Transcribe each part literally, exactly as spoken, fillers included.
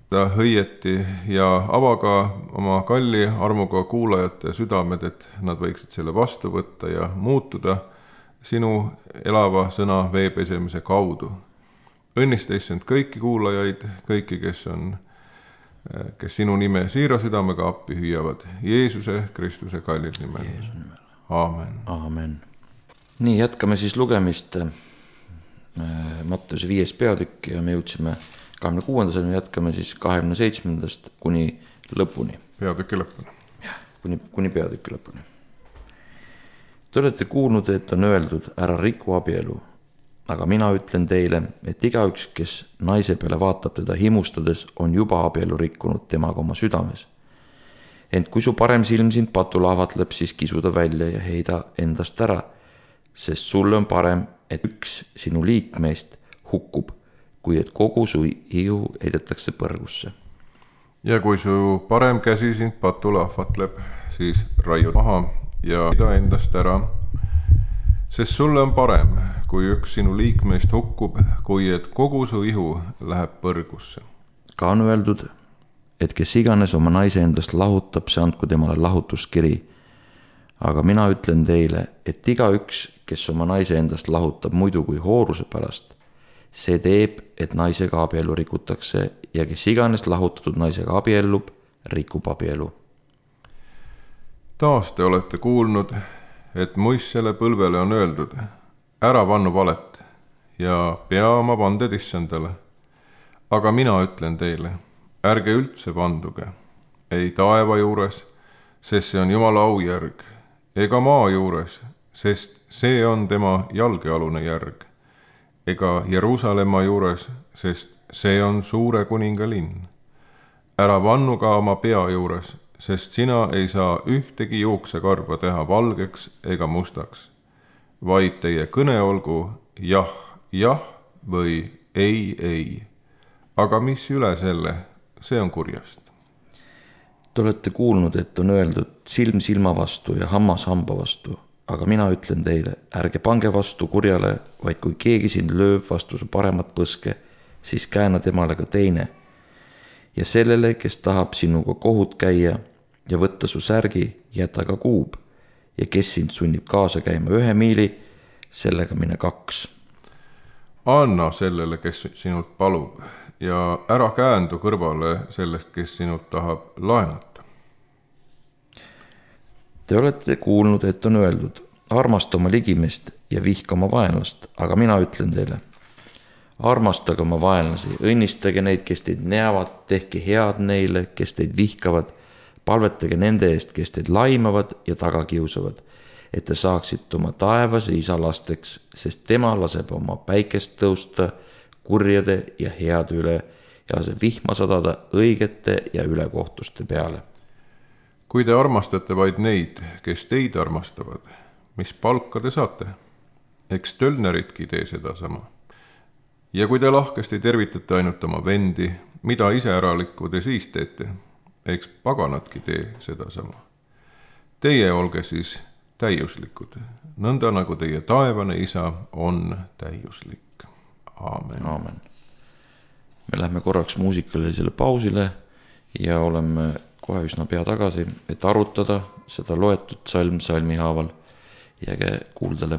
ta õieti ja ava ka oma kalli armuga kuulajate südamed, et nad võiksid selle vastu võtta ja muutuda sinu elava sõna veepesemise kaudu. Õnnista issand kõiki kuulajaid, kõiki, kes on, kes sinu nime siira südamega appi hüüavad. Jeesuse Kristuse kallil nimel. Aamen. Aamen. Nii, jätkame siis lugemist. Matteuse viies peatükk ja me jõudsime kahekümne kuuenda salmi, jätkame siis kahekümne seitsmendast kuni lõpuni. Peatüki lõpuni. Kuni, kuni peatüki lõpuni. Te olete kuulnud, et on öeldud, ära riku abielu, aga mina ütlen teile, et igaüks, kes naise peale vaatab teda himustades, on juba abielu rikkunud temaga oma südames. Ent kui su parem silm sind patule ahvatleb, siis kisuda välja ja heida endast ära, sest sulle on parem, et üks sinu liikmeist hukkub, kui et kogu su ihu heidetakse põrgusse. Ja kui su parem käsi sind patule ahvatleb, siis raiu maha ja heida endast ära, sest sulle on parem, kui üks sinu liikmeist hukkub, kui et kogu su ihu läheb põrgusse. Ka on öeldud, et kes iganes oma naise endast lahutab, see andku temale lahutuskiri. Aga mina ütlen teile, et igaüks, kes oma naise endast lahutab muidu kui hooruse pärast, see teeb, et naisega abielu rikutakse ja kes iganes lahutatud naisega abiellub, rikub abielu. Taas te olete kuulnud, et muissele põlvele on öeldud, ära vannu valet ja pea oma vanded issandale. Aga mina ütlen teile, ärge üldse vanduge, ei taeva juures, sest see on Jumala aujärg, ega maa juures, sest see on tema jalgealune järg, ega Jeruusalemma juures, sest see on suure kuninga linn. Ära vannu ka oma pea juures, sest sina ei saa ühtegi juuksekarva teha valgeks ega mustaks, vaid teie kõne olgu jah, jah või ei, ei. Aga mis üle selle, see on kurjast. Te olete kuulnud, et on öeldud silm silma vastu ja hammas hamba vastu, aga mina ütlen teile, ärge pange vastu kurjale, vaid kui keegi sind lööb vastu su paremat põske, siis kääna temale ka teine. Ja sellele, kes tahab sinuga kohut käia ja võtta su särgi, jäta ka kuub. Ja kes sind sunnib kaasa käima ühe miili, sellega mine kaks. Anna sellele, kes sinult palub, ja ära käändu kõrvale sellest, kes sinult tahab laenata. Te olete kuulnud, et on öeldud, armasta oma ligimest ja vihka oma vaenlast, aga mina ütlen teile, armastage oma vaenlasi, õnnistage neid, kes teid näevad, tehke head neile, kes teid vihkavad, palvetage nende eest, kes teid laimavad ja taga kiusavad, et te saaksite oma taevase isa lasteks, sest tema laseb oma päikest tõusta kurjade ja head üle ja laseb vihma sadada õigete ja ülekohtuste peale. Kui te armastate vaid neid, kes teid armastavad, mis palka te saate? Eks tölneritki tee seda sama. Ja kui te lahkesti tervitate ainult oma vendi, mida iseäralikku te siis teete? Eks paganatki tee seda sama. Teie olge siis täiuslikud, nõnda nagu teie taevane isa on täiuslik. Aamen. Aamen. Me läheme korraks muusikalisele pausile ja oleme kohe üsna pea tagasi, et arutada seda loetud salm salmi haaval. Jääge kuuldele.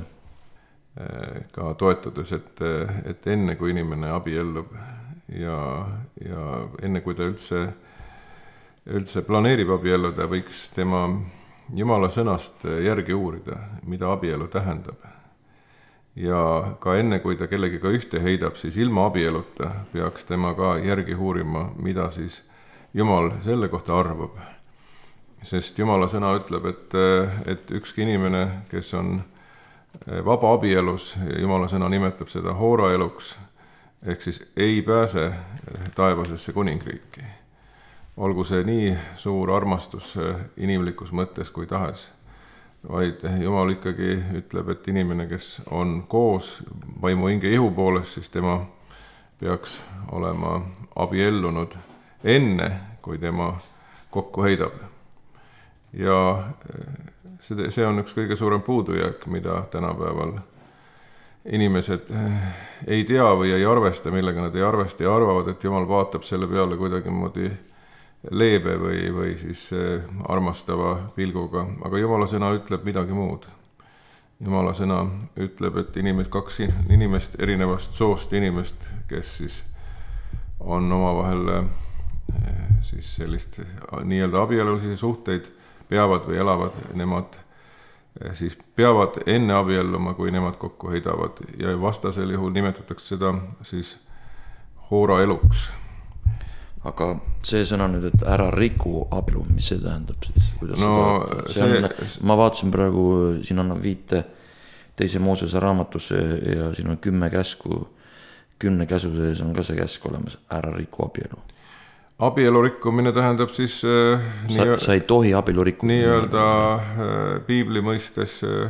Ka toetades, et, et enne kui inimene abiellub ja, ja enne kui ta üldse, üldse planeerib abielluda, võiks tema Jumala sõnast järgi uurida, mida abielu tähendab. Ja ka enne kui ta kellegiga ühte heidab, siis ilma abieluta peaks tema ka järgi uurima, mida siis Jumal selle kohta arvab. Sest Jumala sõna ütleb, et, et ükski inimene, kes on vaba abielus, Jumala sõna nimetab seda hooraeluks, ehk siis ei pääse taevasesse kuningriiki. Olgu see nii suur armastus inimlikus mõttes kui tahes, vaid Jumal ikkagi ütleb, et inimene, kes on koos vaimu hinge ihu poolest, siis tema peaks olema abiellunud enne, kui tema kokku heidab. Ja see on üks kõige suurem puudujääk, mida tänapäeval inimesed ei tea või ei arvesta, millega nad ei arvesta ja arvavad, et Jumal vaatab selle peale kuidagimoodi leebe või, või siis armastava pilguga, aga Jumala sõna ütleb midagi muud. Jumala sõna ütleb, et inimest, kaks inimest, erinevast soost inimest, kes siis on omavahel siis sellist nii-öelda abielulisi suhteid peavad või elavad, nemad siis peavad enne abielluma, kui nemad kokku heidavad ja vastasel juhul nimetatakse seda siis hoora eluks. Aga see sõna nüüd, et ära riku abielu, mis see tähendab siis? Kuidas no, see see... On, ma vaatasin praegu, siin on viite teise Moosese raamatusse ja siin on kümme käsku, kümne käsu sees on ka see käsk olemas, ära riku abielu. Abielu rikkumine tähendab siis äh, sa, nii, sa ei tohi abielu rikkumine nii-öelda äh, piibli mõistes äh,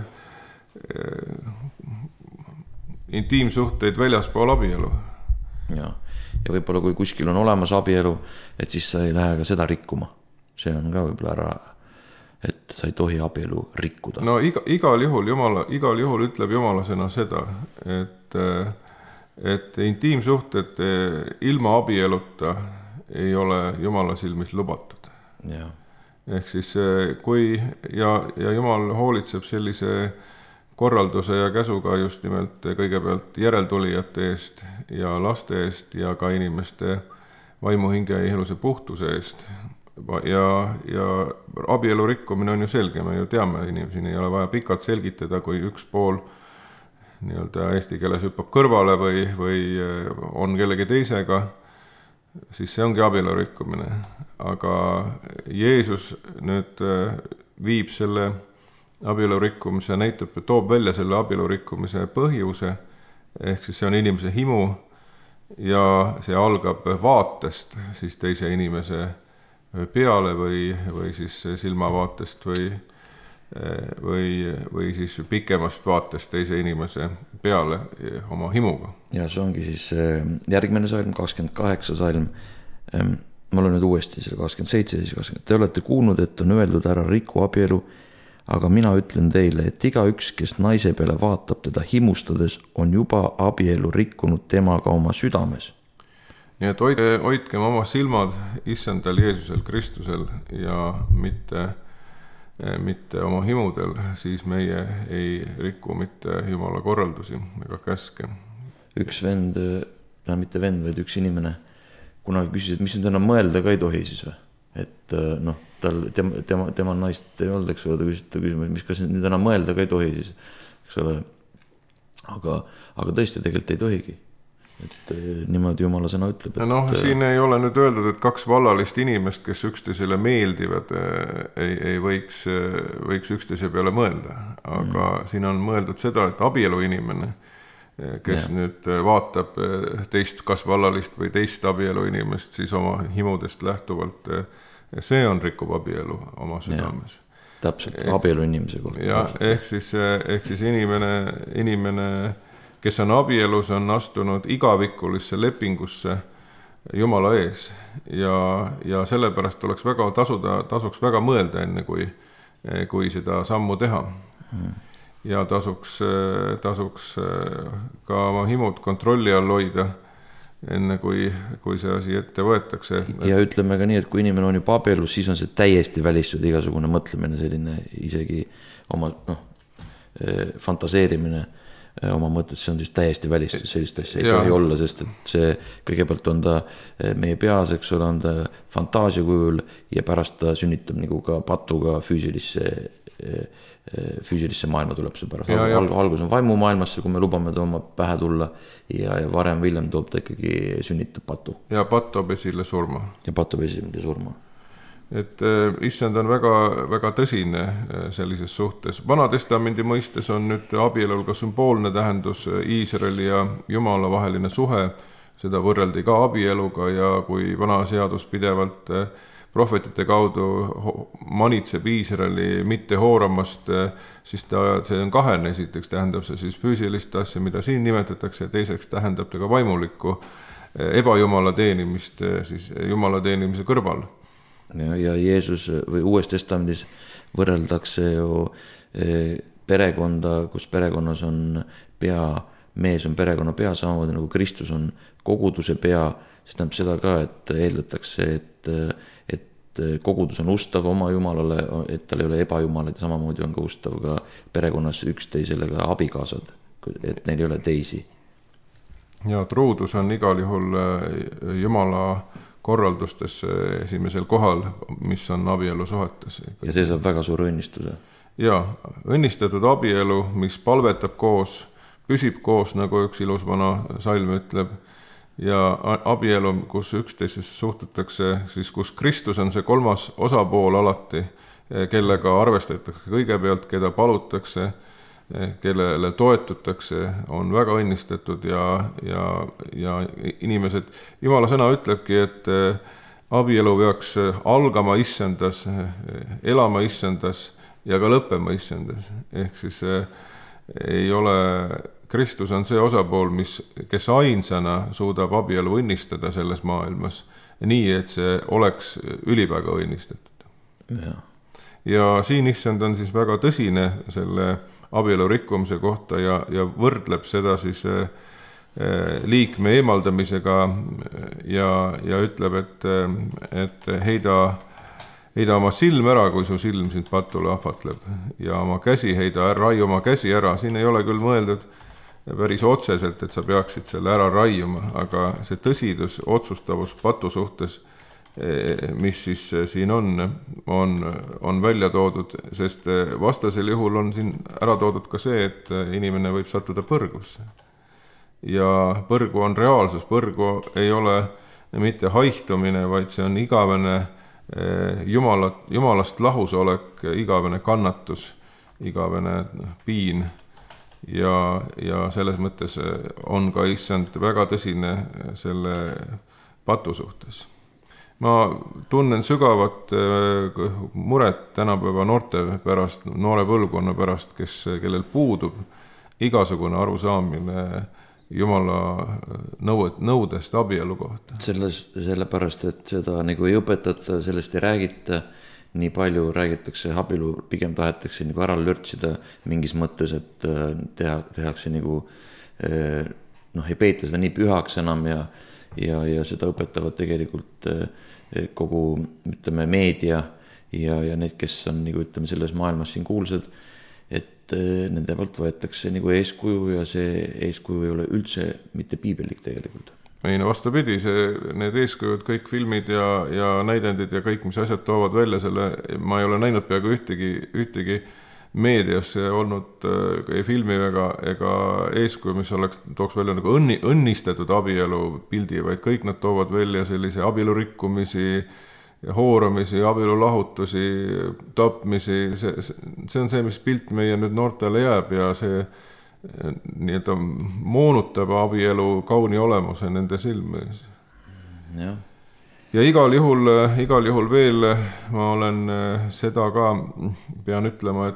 intiimsuhteid väljaspool abielu. Ja, ja võib-olla kui kuskil on olemas abielu, et siis sa ei lähe ka seda rikkuma. See on ka võib-olla ära, et sa ei tohi abielu rikkuda. No iga, igal juhul Jumala, igal juhul ütleb Jumala sõna seda, et, et intiimsuhted ilma abieluta ei ole Jumala silmis lubatud. Ja. Ehk siis kui ja, ja Jumal hoolitseb sellise korralduse ja käsuga just nimelt kõigepealt järeltulijate eest ja laste eest ja ka inimeste vaimu, hinge ja ihluse puhtuse eest. Ja, ja abielu rikkumine on ju selge, me ju teame, inimesini ei ole vaja pikalt selgitada, kui üks pool nii-öelda eesti keeles hüppab kõrvale või, või on kellegi teisega, siis see ongi abielu rikkumine. Aga Jeesus nüüd viib selle abielu rikkumise, näitab, toob välja selle abielu rikkumise põhjuse, ehk siis see on inimese himu ja see algab vaatest siis teise inimese peale või, või siis silmavaatest või, või, või siis pikemast vaatest teise inimese peale oma himuga. Ja see ongi siis järgmine salm, kakskümmend kaheksa salm. Ma olen nüüd uuesti selle kakskümmend seitse, siis kakskümmend. Te olete kuulnud, et on öeldud ära riku abielu, aga mina ütlen teile, et iga üks, kes naise peale vaatab teda himustades, on juba abielu rikkunud temaga oma südames. Nii et hoidke, hoidkem oma silmad issandal Jeesusel Kristusel ja mitte, mitte oma himudel, siis meie ei riku mitte Jumala korraldusi ega käske. Üks vend, ja mitte vend, vaid üks inimene, kunagi küsis, et mis nüüd enam mõelda ka ei tohi siis või? Et noh, tal, tema, tema, tema naist ei olnud, eks ole, ta küsis, ta küsis, mis kas nüüd enam mõelda ka ei tohi siis, eks ole. Aga, aga tõesti tegelikult ei tohigi. Et niimoodi Jumala sõna ütleb. Et... Noh, siin ei ole nüüd öeldud, et kaks vallalist inimest, kes üksteisele meeldivad, ei, ei võiks, võiks üksteise peale mõelda. Aga mm. siin on mõeldud seda, et abielu inimene, kes ja. Nüüd vaatab teist kas vallalist või teist abielu inimest, siis oma himudest lähtuvalt, see on rikub abielu oma südames. Ja. Täpselt, abielu inimese kohta. Ja, ehk siis, ehk siis inimene, inimene kes on abielus, on astunud igavikulisse lepingusse Jumala ees ja, ja sellepärast tuleks väga tasuda, tasuks väga mõelda enne, kui, kui seda sammu teha. Hmm. Ja tasuks, tasuks ka oma himud kontrolli all hoida, enne kui, kui see asi ette võetakse. Ja ütleme ka nii, et kui inimene on juba abielus, siis on see täiesti välistud igasugune mõtlemine, selline isegi oma noh, fantaseerimine oma mõttes, see on siis täiesti välistus, sellist asja ei tohi olla, sest et see kõigepealt on ta meie peas, eks ole, on ta fantaasia kujul ja pärast ta sünnitab nagu ka patuga füüsilisse, füüsilisse maailma tuleb see pärast. Al, algus on vaimu maailmasse, kui me lubame ta oma pähe tulla ja, ja varem Viljem toob ta ikkagi sünnitab patu. Ja pat toob esile surma. Ja pat toob esile surma. Et issand on väga, väga tõsine sellises suhtes. Vanatestamendi mõistes on nüüd abielul ka sümboolne tähendus Iisraeli ja Jumala vaheline suhe. Seda võrreldi ka abieluga ja kui vana seadus pidevalt prohvetite kaudu manitseb Iisraeli mitte hooramast, siis ta, see on kahene, esiteks tähendab see siis füüsilist asja, mida siin nimetatakse, teiseks tähendab ta ka vaimulikku ebajumala teenimist siis Jumala teenimise kõrval. Ja, ja Jeesus või Uues Testamendis võrreldakse ju perekonda, kus perekonnas on pea mees on perekonna pea, samamoodi nagu Kristus on koguduse pea, see tähendab seda ka, et eeldatakse, et, et kogudus on ustav oma jumalale, et tal ei ole ebajumalaid ja samamoodi on ka ustav ka perekonnas üksteisele ka abikaasad, et neil ei ole teisi. Ja truudus on igal juhul Jumala korraldustes esimesel kohal, mis on abielu suhetes. Ja see saab väga suur õnnistuse. Ja, õnnistatud abielu, mis palvetab koos, püsib koos, nagu üks ilus vana salm ütleb, ja abielu, kus üksteisesse suhtutakse, siis kus Kristus on see kolmas osapool alati, kellega arvestatakse kõigepealt, keda palutakse, kellele toetutakse, on väga õnnistatud ja, ja, ja inimesed, Jumala sõna ütlebki, et abielu peaks algama issendas, elama issendas ja ka lõppema issendas. Ehk siis ei ole, Kristus on see osapool, mis, kes ainsana suudab abielu õnnistada selles maailmas, nii et see oleks üliväga õnnistatud. Ja. ja siin issand on siis väga tõsine selle abielu rikkumise kohta ja, ja võrdleb seda siis liikme eemaldamisega ja, ja ütleb, et, et heida, heida oma silm ära, kui su silm sind patule ahvatleb ja oma käsi heida, raiu oma käsi ära. Siin ei ole küll mõeldud päris otseselt, et sa peaksid selle ära raiuma, aga see tõsidus, otsustavus patu suhtes, mis siis siin on, on, on välja toodud, sest vastasel juhul on siin ära toodud ka see, et inimene võib sattuda põrgusse. Ja põrgu on reaalsus, põrgu ei ole mitte haihtumine, vaid see on igavene Jumala, Jumalast lahusolek, igavene kannatus, igavene piin ja, ja selles mõttes on ka issand väga tõsine selle patu suhtes. Ma tunnen sügavat muret tänapäeva noorte pärast, noore põlvkonna pärast, kes, kellel puudub igasugune arusaamine Jumala nõud, nõudest abielu kohta. Selles, sellepärast, et seda nagu ei õpetata, sellest ei räägita, nii palju räägitakse, abielu pigem tahetakse nagu ära lörtsida mingis mõttes, et teha, tehakse nagu, noh, ei peeta seda nii pühaks enam ja Ja, ja seda õpetavad tegelikult kogu, ütleme, meedia ja, ja need, kes on nagu, ütleme, selles maailmas siin kuulsad, et nende poolt võetakse nagu eeskuju ja see eeskuju ei ole üldse mitte piibelik tegelikult. Ei, no vastupidi, see, need eeskujud, kõik filmid ja, ja näidendid ja kõik, mis asjad toovad välja selle, ma ei ole näinud peaaegu ühtegi, ühtegi meedias olnud ei filmi ega, ega eeskuju, mis oleks, tooks välja nagu õnni, õnnistatud abielu pildi, vaid kõik nad toovad välja sellise abielu rikkumisi, hooramisi, abielu lahutusi, tapmisi, see, see on see, mis pilt meie nüüd noortele jääb ja see nii-öelda moonutab abielu kauni olemuse nende silmes. Jah. Ja igal juhul, igal juhul veel ma olen seda ka, pean ütlema,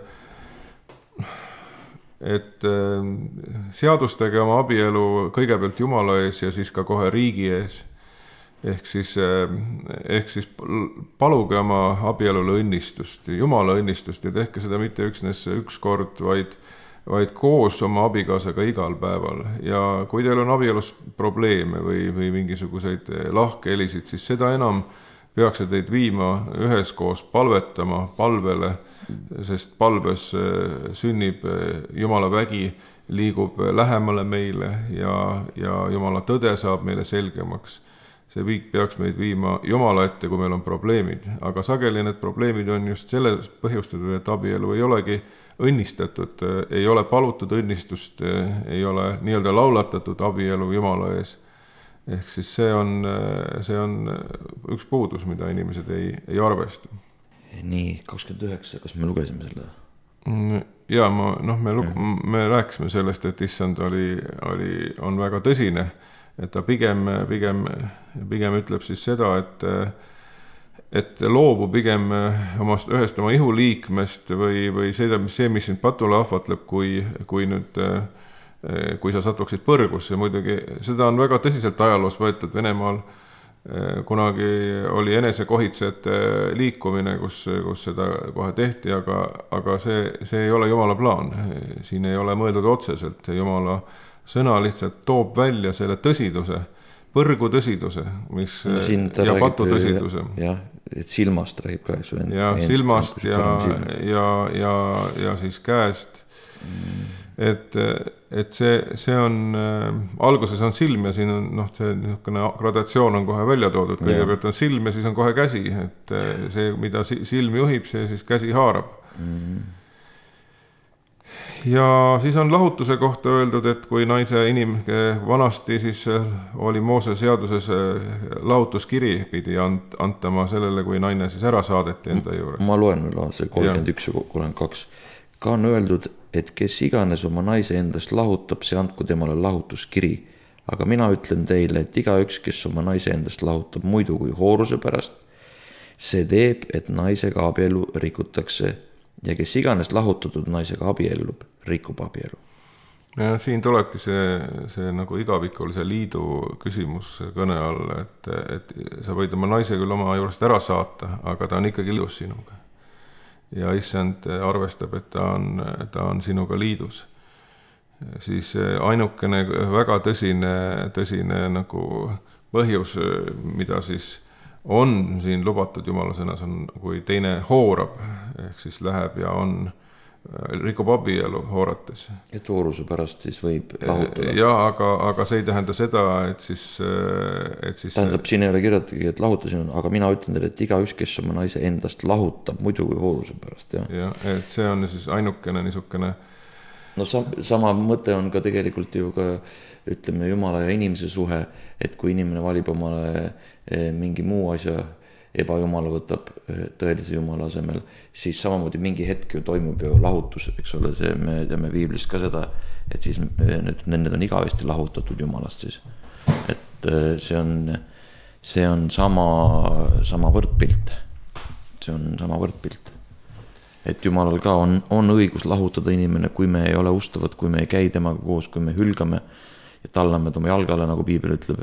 et, et seadustage oma abielu kõigepealt Jumala ees ja siis ka kohe riigi ees. Ehk siis, ehk siis paluge oma abielule õnnistust, Jumala õnnistust ja tehke seda mitte üksnes üks kord, vaid vaid koos oma abikaasaga igal päeval. Ja kui teil on abielus probleeme või, või mingisuguseid lahkhelisid, siis seda enam peaks teid viima üheskoos palvetama palvele, sest palves sünnib Jumala vägi, liigub lähemale meile ja, ja Jumala tõde saab meile selgemaks. See viik peaks meid viima Jumala ette, kui meil on probleemid, aga sageli need probleemid on just selle põhjustatud, et abielu ei olegi õnnistatud, ei ole palutud õnnistust, ei ole nii-öelda laulatatud abielu Jumala ees. Ehk siis see on, see on üks puudus, mida inimesed ei, ei arvesta. Nii, kakskümmend üheksa, kas me lugesime selle? Ja ma, noh, me, me rääkisime sellest, et issand oli, oli, on väga tõsine, et ta pigem, pigem, pigem ütleb siis seda, et et loobu pigem omast, ühest oma ihuliikmest või, või see, see, mis sind patule ahvatleb, kui, kui nüüd, kui sa satuksid põrgusse. Muidugi seda on väga tõsiselt ajaloos võetud Venemaal kunagi oli enesekohitsejate liikumine, kus, kus seda kohe tehti, aga, aga see, see ei ole Jumala plaan. Siin ei ole mõeldud otseselt. Jumala sõna lihtsalt toob välja selle tõsiduse, põrgu tõsiduse, mis no, ja patu tõsiduse. Jah, et silmast räägib ka, eks. Ja silmast ja, ja, ja, ja siis käest. Mm. Et, et see, see on, alguses on silm ja siin on, noh, see niisugune gradatsioon on kohe välja toodud. Kõigepealt on silm ja siis on kohe käsi. Et see, mida silm juhib, see siis käsi haarab. Mm. Ja siis on lahutuse kohta öeldud, et kui naise inim vanasti siis oli Moose seaduses lahutuskiri pidi antama sellele, kui naine siis ära saadeti enda juures. Ma loen veel see kolmkümmend üks ja kolmkümmend kaks. Ka on öeldud, et kes iganes oma naise endast lahutab, see andku temale lahutuskiri. Aga mina ütlen teile, et iga üks, kes oma naise endast lahutab muidu kui hooruse pärast, see teeb, et naisega abielu rikutakse. Ja kes iganes lahutatud naisega abiellub, rikub abielu. Ja siin tulebki see, see nagu igavikulise liidu küsimus kõne all, et, et sa võid oma naise küll oma juurest ära saata, aga ta on ikkagi liidus sinuga. Ja issand arvestab, et ta on, ta on sinuga liidus. Siis ainukene väga tõsine, tõsine nagu põhjus, mida siis on siin lubatud Jumala sõnas, on kui teine hoorab, ehk siis läheb ja on, rikub abielu hoorates. Et hooruse pärast siis võib lahutada. Ja, aga, aga see ei tähenda seda, et siis... Et siis tähendab, siin ei ole kirjatagi, et lahutasin, aga mina ütlen teile, et iga üks, kes oma naise endast lahutab, muidu kui hooruse pärast. Ja, ja et see on siis ainukene niisugune... No sama mõte on ka tegelikult ju ka, ütleme, Jumala ja inimese suhe, et kui inimene valib omale mingi muu asja, ebajumala võtab tõelise Jumala asemel, siis samamoodi mingi hetk ju toimub ju lahutus, eks ole, see, me teame Piiblist ka seda, et siis need, need on igavesti lahutatud Jumalast siis. Et see on, see on sama, sama võrdpilt. See on sama võrdpilt. Et Jumalal ka on, on õigus lahutada inimene, kui me ei ole ustavad, kui me ei käi temaga koos, kui me hülgame ja tallame tema jalgale, nagu Piibel ütleb,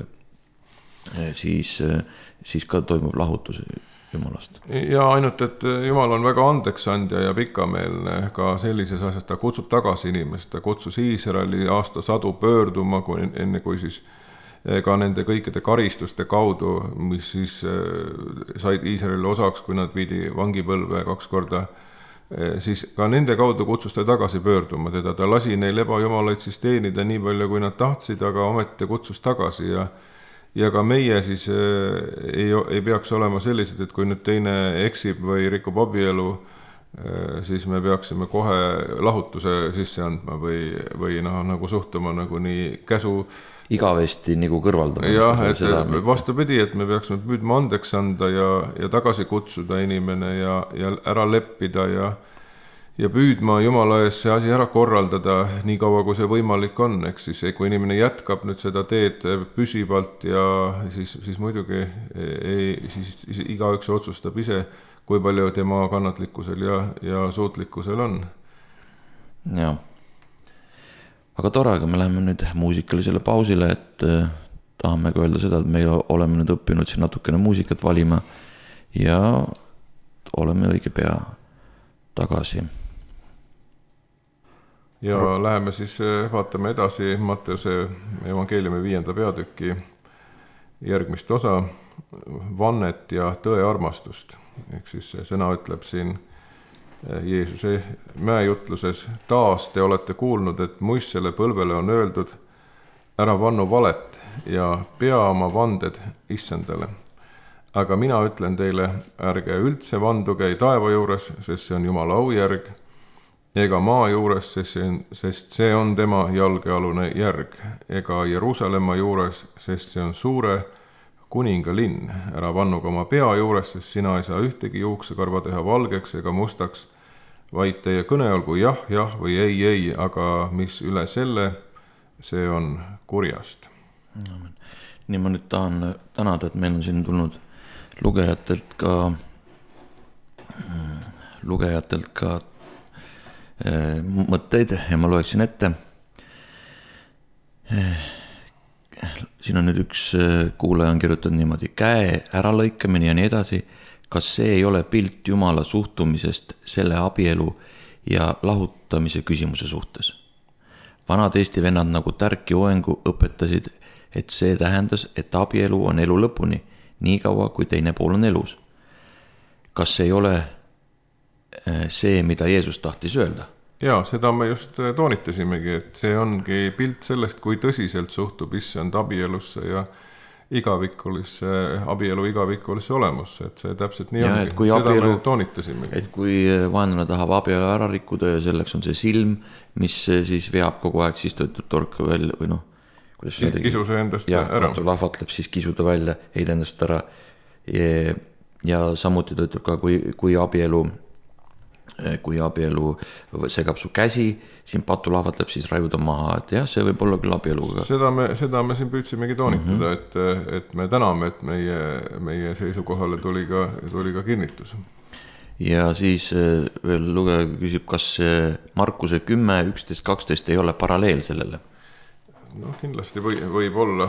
siis, siis ka toimub lahutus Jumalast. Ja ainult, et Jumal on väga andeksandja ja pikameelne, ka sellises asjas ta kutsub tagasi inimest, ta kutsus Iisraeli aasta sadu pöörduma, kui, enne kui siis ka nende kõikide karistuste kaudu, mis siis said Iisraeli osaks, kui nad viidi vangipõlve kaks korda, siis ka nende kaudu kutsus ta tagasi pöörduma teda. Ta lasi neil ebajumalaid siis teenida nii palju, kui nad tahtsid, aga ometi kutsus tagasi. Ja, ja ka meie siis ei, ei peaks olema sellised, et kui nüüd teine eksib või rikub abielu, siis me peaksime kohe lahutuse sisse andma või, või noh, nagu suhtuma nagu nii käsu igavesti nagu kõrvaldama. Jah, et vastupidi, et me peaksime püüdma andeks anda ja, ja tagasi kutsuda inimene ja, ja ära leppida ja, ja püüdma Jumala ees see asi ära korraldada nii kaua, kui see võimalik on. Eks siis, kui inimene jätkab nüüd seda teed püsivalt ja siis, siis muidugi ei, siis, siis igaüks otsustab ise, kui palju tema kannatlikkusel ja, ja suutlikkusel on. Jah. Aga tore, aga me läheme nüüd muusikalisele pausile, et eh, tahame ka öelda seda, et me oleme nüüd õppinud siin natukene muusikat valima ja oleme õige pea tagasi. Ja R- läheme siis, vaatame edasi Matteuse evangeeliumi viienda peatüki järgmist osa, vannet ja tõe armastust. Ehk siis see sõna ütleb siin Jeesuse mäejutluses, taas te olete kuulnud, et muissele põlvele on öeldud, ära vannu valet ja pea oma vanded issandale. Aga mina ütlen teile, ärge üldse vanduge ei taeva juures, sest see on Jumala aujärg, ega maa juures, sest see on, sest see on tema jalgealune järg, ega Jeruusalemma juures, sest see on suure kuningalinn. Ära vannuga oma pea juures, sest sina ei saa ühtegi juuksekarva teha valgeks ega mustaks, vaid teie kõne olgu jah, jah või ei, ei, aga mis üle selle, see on kurjast. Nii ma nüüd tahan tänada, et meil on siin tulnud lugejatelt ka lugejatelt ka eh, mõtteid ja ma loeksin ette. siin on nüüd üks kuulaja on kirjutanud niimoodi, käe äralõikamine ja nii edasi, kas see ei ole pilt Jumala suhtumisest selle abielu ja lahutamise küsimuse suhtes? Vanad Eesti vennad nagu Tärki Oengu õpetasid, et see tähendas, et abielu on elu lõpuni, nii kaua kui teine pool on elus. Kas see ei ole see, mida Jeesus tahtis öelda? Jaa, seda me just toonitasimegi, et see ongi pilt sellest, kui tõsiselt suhtub issand abielusse ja igavikulisse, abielu igavikulisse olemusse, et see täpselt nii ja, ongi. Seda abielu, me toonitasimegi. Et kui vaenlane tahab abielu ära rikkuda ja selleks on see silm, mis siis veab kogu aeg, siis ta ütleb torka välja või noh, kuidas siis kisuse endast ja, ära. Ja lahvatleb siis kisuda välja, heid endast ära ja, ja samuti ta ütleb ka, kui, kui abielu kui abielu segab su käsi, siin patu lahvatleb, siis raiuda maha, et jah, see võib olla küll abieluga. Seda me, seda me siin püüdsimegi toonitada, mm -hmm. et, et me täname, et meie, meie seisukohale tuli ka, tuli ka kinnitus. Ja siis veel lugeja küsib, kas Markuse kümme, üksteist, kaksteist ei ole paralleel sellele? No kindlasti või, võib olla,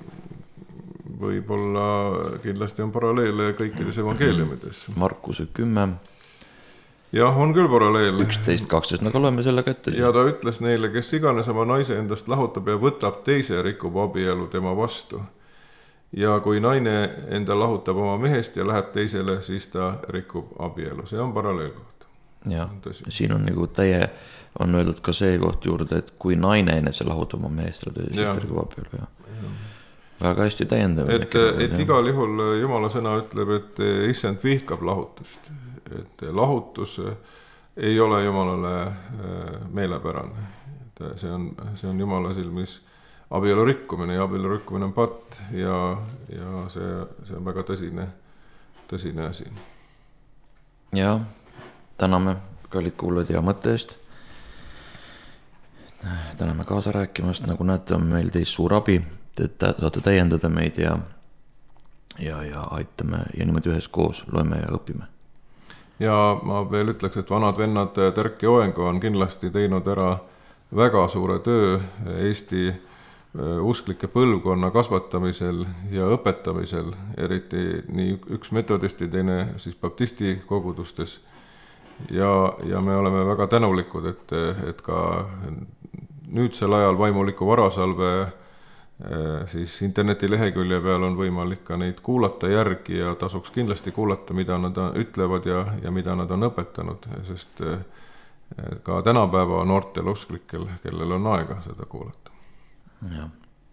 võib olla, kindlasti on paralleele kõikides evangeeliumides. Markuse kümme jah, on küll paralleel. üksteist, kaksteist, nagu loeme selle kätte. Ja ta ütles neile, kes iganes oma naise endast lahutab ja võtab teise, rikub abielu tema vastu. Ja kui naine enda lahutab oma mehest ja läheb teisele, siis ta rikub abielu. See on paralleelkoht. Ja, siin on nagu teie, on öeldud ka see koht juurde, et kui naine enese lahutab oma mehest, siis ta rikub abielu. Ja. Ja. Väga hästi täiendav. Et, et, et igal juhul Jumala sõna ütleb, et issand vihkab lahutust. Et lahutus ei ole Jumalale meelepärane. See on, see on Jumala silmis abielu rikkumine ja abielu rikkumine on patt ja, ja see, see on väga tõsine, tõsine asi. Ja, täname kallid kuulajad hea mõtte eest. Täname kaasa rääkimast, nagu näete, on meil teist suur abi, et saate täiendada meid ja, ja, ja aitame ja niimoodi ühes koos loeme ja õpime. Ja ma veel ütleks, et vanad vennad Tärki Oengu on kindlasti teinud ära väga suure töö Eesti usklike põlvkonna kasvatamisel ja õpetamisel, eriti nii üks metodisti, teine siis baptisti kogudustes. Ja, ja me oleme väga tänulikud, et, et ka nüüdsel ajal vaimuliku varasalve siis interneti lehekülje peal on võimalik ka neid kuulata järgi ja tasuks kindlasti kuulata, mida nad ütlevad ja, ja mida nad on õpetanud, sest ka tänapäeva noortel usklikel, kellel on aega seda kuulata. Ja.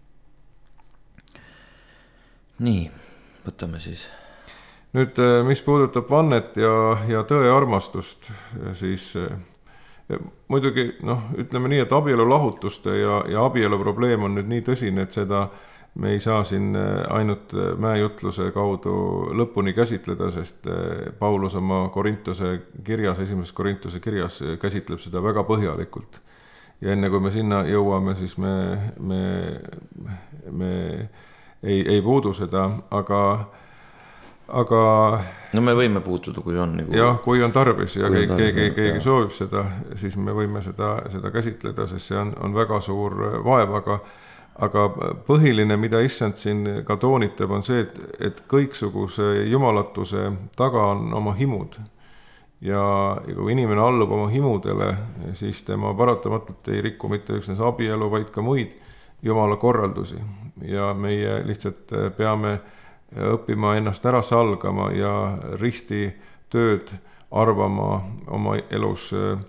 Nii, võtame siis. Nüüd, mis puudutab vannet ja, ja tõe armastust, siis muidugi, noh, ütleme nii, et abielu lahutuste ja, ja abielu probleem on nüüd nii tõsine, et seda me ei saa siin ainult mäejutluse kaudu lõpuni käsitleda, sest Paulus oma Korintuse kirjas, esimeses Korintuse kirjas käsitleb seda väga põhjalikult. Ja enne kui me sinna jõuame, siis me, me, me ei, ei puudu seda, aga aga no me võime puutuda, kui on nagu... jah, kui on tarvis ja keegi, keegi, keegi soovib seda, siis me võime seda, seda käsitleda, sest see on, on väga suur vaev, aga, aga põhiline, mida issand siin ka toonitab, on see, et, et kõiksuguse jumalatuse taga on oma himud. Ja kui inimene allub oma himudele, siis tema paratamatult ei rikku mitte üksnes abielu, vaid ka muid jumala korraldusi. Ja meie lihtsalt peame õppima ennast ära salgama ja risti tööd arvama oma elus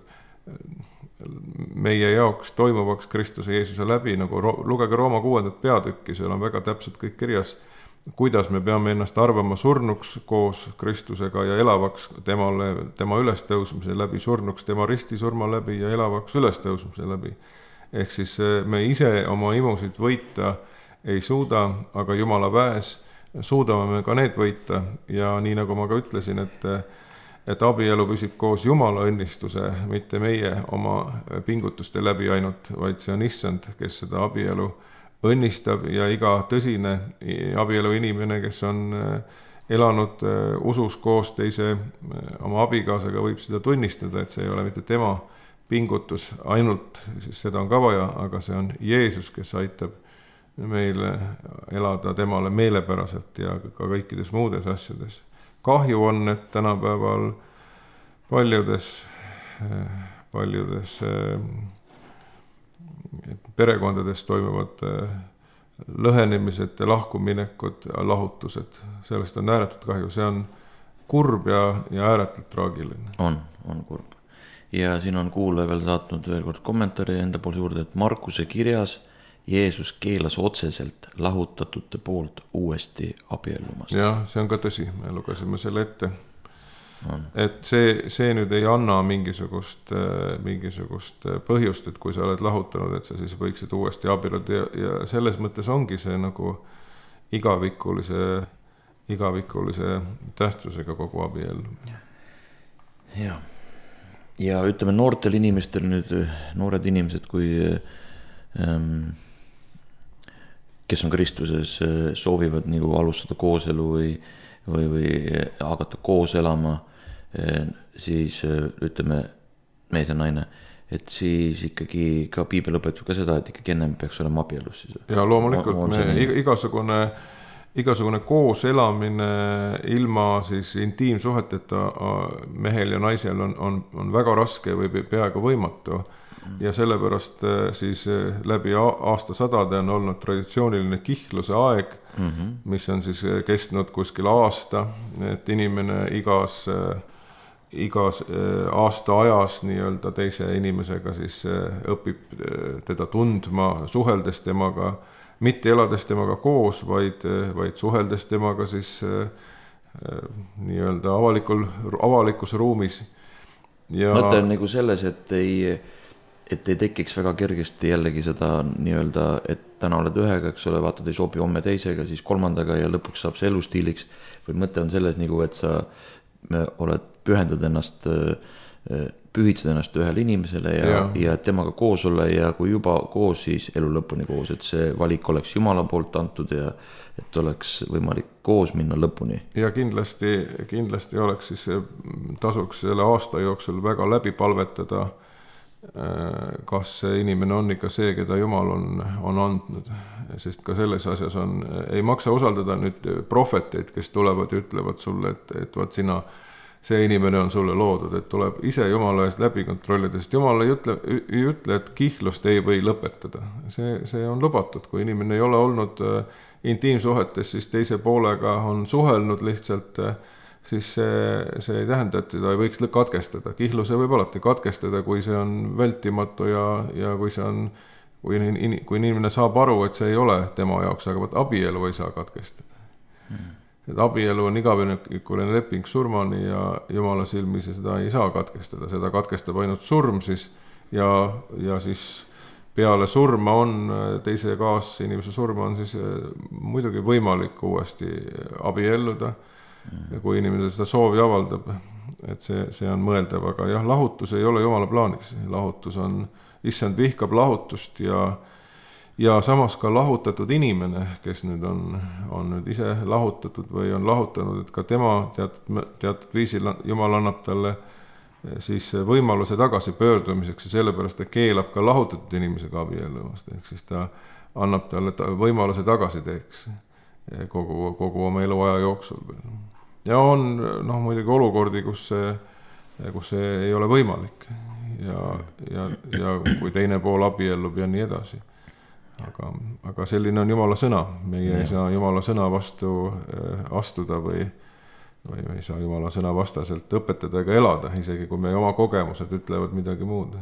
meie jaoks toimuvaks Kristuse Jeesuse läbi, nagu lugege Rooma kuuendat peatükki, seal on väga täpselt kõik kirjas, kuidas me peame ennast arvama surnuks koos Kristusega ja elavaks temale, tema ülestõusmise läbi, surnuks tema ristisurma läbi ja elavaks ülestõusmise läbi. Ehk siis me ise oma imusid võita ei suuda, aga Jumala väes suudame me ka need võita ja nii nagu ma ka ütlesin, et, et abielu püsib koos Jumala õnnistuse, mitte meie oma pingutuste läbi ainult, vaid see on issand, kes seda abielu õnnistab ja iga tõsine abielu inimene, kes on elanud usus koos teise oma abikaasaga, võib seda tunnistada, et see ei ole mitte tema pingutus ainult, siis seda on ka vaja, aga see on Jeesus, kes aitab meile elada temale meelepäraselt ja ka kõikides muudes asjades. Kahju on, et tänapäeval paljudes, paljudes perekondades toimuvad lõhenemised, lahkuminekud, lahutused. Sellest on ääretult kahju. See on kurb ja, ja ääretult traagiline. On, on kurb. Ja siin on kuulaja veel saatnud veel kord kommentaari enda pool juurde, et Markuse kirjas Jeesus keelas otseselt lahutatute poolt uuesti abiellumast. Jah, see on ka tõsi, me lugesime selle ette. On. Et see, see nüüd ei anna mingisugust, mingisugust põhjust, et kui sa oled lahutanud, et sa siis võiksid uuesti abielluda ja, ja selles mõttes ongi see nagu igavikulise, igavikulise tähtsusega kogu abiellumine. Ja. ja ütleme noortel inimestel nüüd, noored inimesed, kui ähm, kes on Kristuses, soovivad nagu alustada kooselu või, või, või hakata koos elama, siis ütleme mees ja naine, et siis ikkagi ka piibel õpetab ka seda, et ikkagi ennem peaks olema abielus. Ja loomulikult on, on me igasugune, igasugune koos elamine ilma siis intiimsuheteta mehel ja naisel on, on, on väga raske või peaaegu võimatu. Ja sellepärast siis läbi aastasadade on olnud traditsiooniline kihluse aeg, mm-hmm. mis on siis kestnud kuskil aasta, et inimene igas, igas aasta ajas nii-öelda teise inimesega siis õpib teda tundma, suheldes temaga, mitte elades temaga koos, vaid, vaid suheldes temaga siis nii-öelda avalikul, avalikus ruumis. Ja... Mõte on nagu selles, et ei... et ei tekiks väga kergesti jällegi seda nii-öelda, et täna oled ühega, eks ole, vaatad ei sobi homme teisega, siis kolmandaga ja lõpuks saab see elustiiliks. Või mõte on selles, nagu, et sa oled pühendad ennast, pühitsed ennast ühele inimesele ja, ja. ja temaga koos olla ja kui juba koos, siis elu lõpuni koos, et see valik oleks Jumala poolt antud ja et oleks võimalik koos minna lõpuni. Ja kindlasti, kindlasti oleks siis tasuks selle aasta jooksul väga läbi palvetada, kas see inimene on ikka see, keda Jumal on, on andnud, sest ka selles asjas on, ei maksa usaldada nüüd prohveteid, kes tulevad ja ütlevad sulle, et, et vaat sina, see inimene on sulle loodud, et tuleb ise Jumala eest läbi kontrollida, sest Jumal ei ütle, ei ütle, et kihlust ei või lõpetada. See, see on lubatud, kui inimene ei ole olnud intiimsuhetes, siis teise poolega on suhelnud lihtsalt, siis see, see ei tähenda, et seda ei võiks katkestada. Kihluse võib alati katkestada, kui see on vältimatu ja, ja kui see on, kui, kui inimene saab aru, et see ei ole tema jaoks, aga võt, abielu ei saa katkestada. Hmm. Et abielu on igavikuline leping surmani ja Jumala silmis ja seda ei saa katkestada. Seda katkestab ainult surm siis ja, ja siis peale surma on, teise kaas inimese surma on siis muidugi võimalik uuesti abielluda. Ja kui inimene seda soovi avaldab, et see, see on mõeldav, aga jah, lahutus ei ole Jumala plaanis. Lahutus on, issand vihkab lahutust ja, ja samas ka lahutatud inimene, kes nüüd on, on nüüd ise lahutatud või on lahutanud, et ka tema teatud, teatud viisil Jumal annab talle siis võimaluse tagasi pöördumiseks ja sellepärast ta keelab ka lahutatud inimesega abiellumast, ehk siis ta annab talle ta võimaluse tagasi teeks kogu, kogu oma eluaja jooksul. Ja on noh, muidugi olukordi, kus see, kus see ei ole võimalik ja, ja, ja kui teine pool abiellub ja nii edasi. Aga, aga selline on Jumala sõna. Meie ei saa Jumala sõna vastu astuda või, või ei saa Jumala sõna vastaselt õpetada ega elada, isegi kui meie oma kogemused ütlevad midagi muud.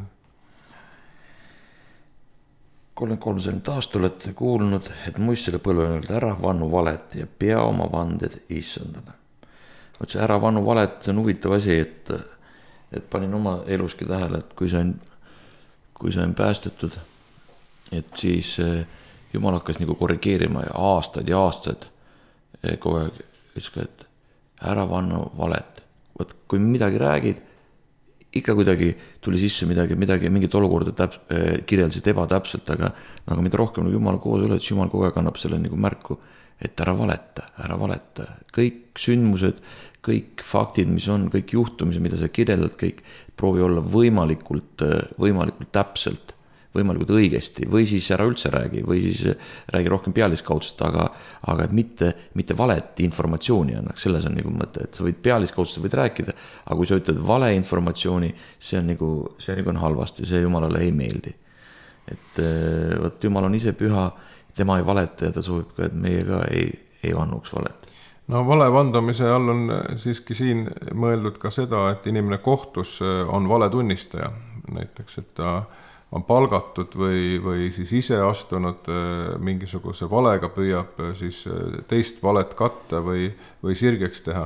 kolmkümmend kolm sõnum taast olete kuulnud, et muistele põlve on öelda ära vannu valet ja pea oma vanded issandale. Võt see ära vannu valet, see on huvitav asi, et, et panin oma eluski tähele, et kui sain, kui sain päästetud, et siis Jumal hakkas nagu korrigeerima ja aastaid ja aastaid kogu aeg ütles ka, et ära vannu valet. Võt kui midagi räägid, ikka kuidagi tuli sisse midagi, midagi, mingit olukorda täp, kirjeldasid ebatäpselt, aga, aga mida rohkem nagu Jumal koos üle, et Jumal kogu aeg annab selle nagu märku, et ära valeta, ära valeta. Kõik sündmused, kõik faktid, mis on, kõik juhtumised, mida sa kirjeldad, kõik proovi olla võimalikult, võimalikult täpselt, võimalikult õigesti või siis ära üldse räägi või siis räägi rohkem pealiskaudselt, aga, aga et mitte, mitte valet informatsiooni annaks, selles on nagu mõte, et sa võid pealiskaudselt võid rääkida, aga kui sa ütled vale informatsiooni, see on nagu, see nagu on halvasti, see Jumalale ei meeldi. Et võt, Jumal on ise püha, tema ei valeta ja ta soovib ka, et meie ka ei, ei vannuks valet. No vale vandamise all on siiski siin mõeldud ka seda, et inimene kohtus on vale tunnistaja. Näiteks, et ta on palgatud või, või siis ise astunud mingisuguse valega püüab siis teist valet katta või, või sirgeks teha.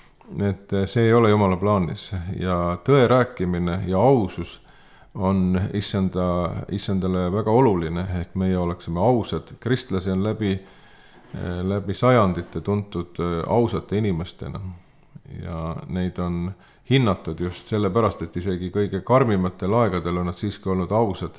Et see ei ole Jumala plaanis ja tõe rääkimine ja ausus on issanda, issandale väga oluline, ehk meie oleksime ausad. Kristlasi on läbi, läbi sajandite tuntud ausate inimestena ja neid on hinnatud just sellepärast, et isegi kõige karmimatel aegadel on nad siiski olnud ausad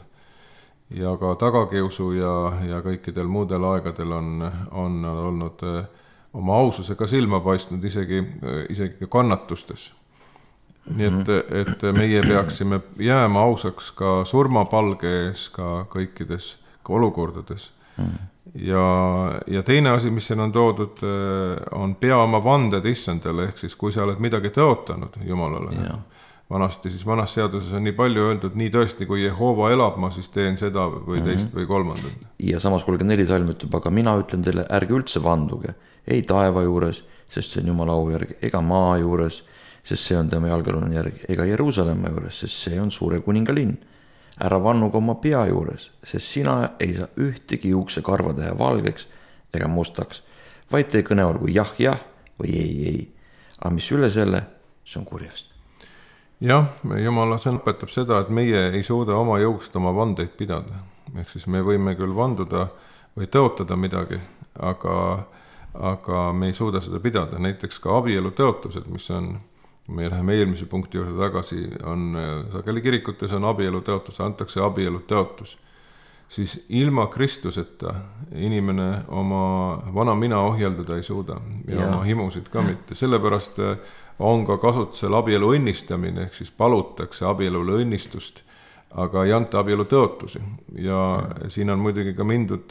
ja ka tagakiusu ja, ja kõikidel muudel aegadel on, on olnud oma aususega silma paistnud isegi, isegi kannatustes. Nii et, et meie peaksime jääma ausaks ka surmapalge ees, ka kõikides ka olukordades. Ja, ja teine asi, mis siin on toodud, on pea oma vanded issandale, ehk siis kui sa oled midagi tõotanud Jumalale. Ja. Vanasti siis vanas seaduses on nii palju öeldud, nii tõesti, kui Jehova elab, ma siis teen seda või teist või kolmandat. Ja samas kolmkümmend neli salm ütleb, aga mina ütlen teile, ärge üldse vanduge, ei taeva juures, sest see on Jumala au järgi, ega maa juures, sest see on tema jalgealune järgi, ega Jeruusalemma juures, sest see on suure kuningalinn. Ära vannuga oma pea juures, sest sina ei saa ühtegi juukse karva teha valgeks ega mustaks, vaid tee kõne olgu jah, jah või ei, ei. Aga mis üle selle, see on kurjast. Jah, Jumala sõna õpetab seda, et meie ei suuda oma jõust oma vandeid pidada. Ehk siis me võime küll vanduda või tõotada midagi, aga, aga me ei suuda seda pidada. Näiteks ka abielu tõotused, mis on, me läheme eelmise punkti juurde tagasi, on sageli kirikutes on abielu tõotus, antakse abielu tõotus. Siis ilma Kristuseta inimene oma vana mina ohjeldada ei suuda ja, ja. oma himusid ka mitte. Sellepärast on ka kasutusel abielu õnnistamine, ehk siis palutakse abielule õnnistust, aga ei anta abielu tõotusi. Ja, ja siin on muidugi ka mindud,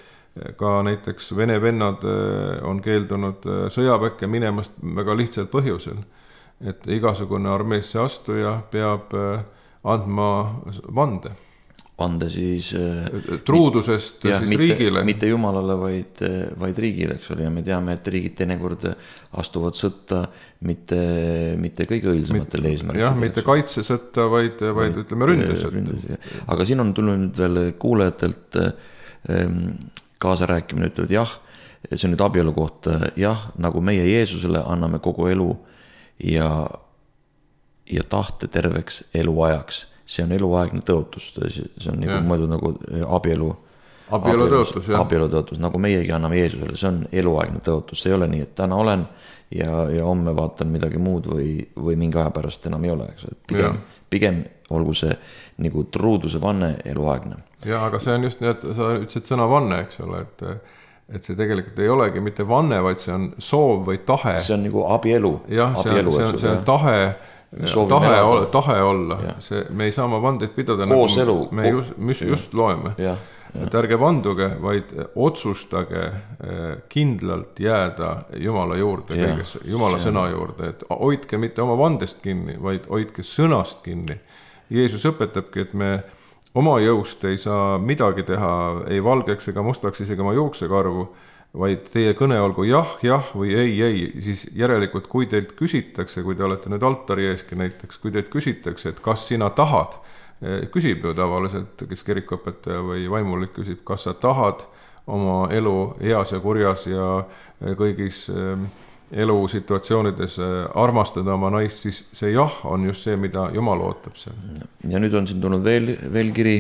ka näiteks vene vennad on keeldunud sõjaväkke minemast väga lihtsalt põhjusel, et igasugune armeesse astuja peab andma vande. Vande siis truudusest ja, siis mitte, riigile. Mitte Jumalale, vaid, vaid riigile, eks ole, ja me teame, et riigid teinekord astuvad sõtta mitte, mitte kõige õilsamatel eesmärkidel. Jah, mitte kaitsesõtta, vaid, vaid, vaid ütleme ründesõtta. Aga siin on tulnud nüüd veel kuulajatelt kaasa rääkimine, ütlevad jah, see on nüüd abielu kohta, jah, nagu meie Jeesusele anname kogu elu ja, ja tahte terveks eluajaks. See on eluaegne tõotus, see on nagu mõeldud nagu abielu, abielu, tõotus, abielu tõotus, nagu meiegi anname Jeesusele, see on eluaegne tõotus, see ei ole nii, et täna olen ja, ja homme vaatan midagi muud või, või mingi aja pärast enam ei ole, eks, pigem, pigem olgu see nagu truuduse vanne eluaegne. Ja, aga see on just nii, et sa ütlesid sõna vanne, eks ole, et, et see tegelikult ei olegi mitte vanne, vaid see on soov või tahe. See on nagu abielu. Jah, see, abielu, see on, see on tahe, tahe, olla, tahe olla, see, me ei saa oma vandeid pidada, koos nagu elu, me just, just, just loeme, ja, ja. et ärge vanduge, vaid otsustage kindlalt jääda Jumala juurde, kõiges, Jumala see. Sõna juurde, et hoidke mitte oma vandest kinni, vaid hoidke sõnast kinni. Jeesus õpetabki, et me oma jõust ei saa midagi teha, ei valgeks ega mustaks isegi oma juuksekarvu, vaid teie kõne olgu jah, jah või ei, ei, siis järelikult, kui teilt küsitakse, kui te olete nüüd altari eeski näiteks, kui teilt küsitakse, et kas sina tahad, küsib ju tavaliselt, kes kirikuõpetaja või vaimulik küsib, kas sa tahad oma elu heas ja kurjas ja kõigis elusituatsioonides armastada oma naist, siis see jah on just see, mida Jumal ootab seal. Ja nüüd on siin tulnud veel, veel kiri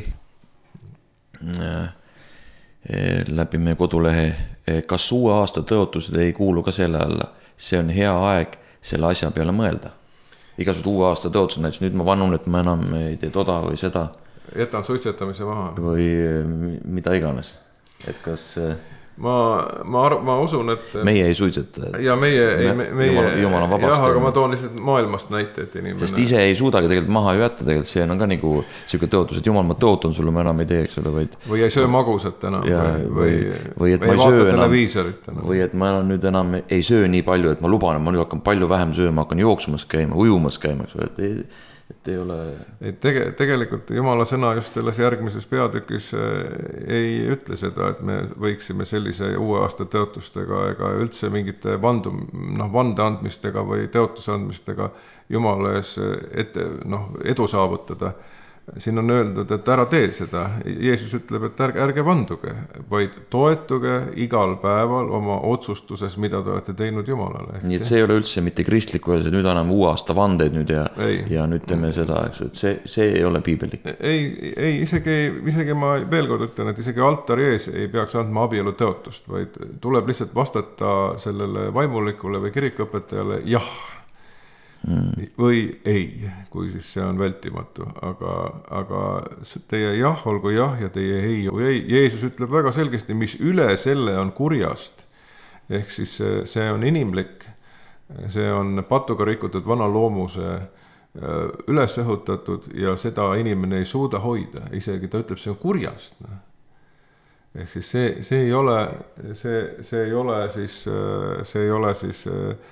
läbi meie kodulehe, kas uue aasta tõotused ei kuulu ka selle alla, see on hea aeg selle asja peale mõelda. Igasugused uue aasta tõotused, näiteks nüüd ma vannun, et ma enam ei tee toda või seda. Jätan suitsetamise maha. Või mida iganes. Et kas... ma, ma, ma usun, et meie ei suitseta. Ja meie, ei, me, meie jumal, jumal on vabaks jah, aga ma toon lihtsalt maailmast näite, et inimene sest ise ei suudagi tegelikult maha ju jätta, tegelikult see on ka nagu siuke tõotus, et jumal, ma tõotan sulle, ma enam ei tee, eks ole, vaid või ei söö magusat enam ja, või, või, või et ma ei söö enam või et ma enam nüüd enam ei söö nii palju, et ma luban, et ma nüüd hakkan palju vähem sööma, hakkan jooksmas käima, ujumas käima, eks ole, et ei et ei ole ei, tege, tegelikult Jumala sõna just selles järgmises peatükis ei ütle seda, et me võiksime sellise uue aasta tõotustega ega üldse mingite vandum, noh, vande andmistega või tõotuse andmistega Jumala ees ette, noh, edu saavutada. Siin on öeldud, et ära tee seda. Jeesus ütleb, et ärge, ärge vanduge, vaid toetuge igal päeval oma otsustuses, mida te olete teinud Jumalale. Nii et see ei ole üldse mitte kristlik öelda, et nüüd anname uue aasta vandeid nüüd ja, ja nüüd teeme seda, eks, et see, see ei ole piibellik. Ei, ei isegi, isegi ma veel kord ütlen, et isegi altari ees ei peaks andma abielu tõotust, vaid tuleb lihtsalt vastata sellele vaimulikule või kirikuõpetajale jah. Mm. või ei, kui siis see on vältimatu, aga, aga teie jah olgu jah ja teie ei või ei. Jeesus ütleb väga selgesti, mis üle selle on kurjast, ehk siis see on inimlik, see on patuga rikutud vana loomuse üles õhutatud ja seda inimene ei suuda hoida, isegi ta ütleb, see on kurjast. Ehk siis see, see ei ole, see, see ei ole siis, see ei ole siis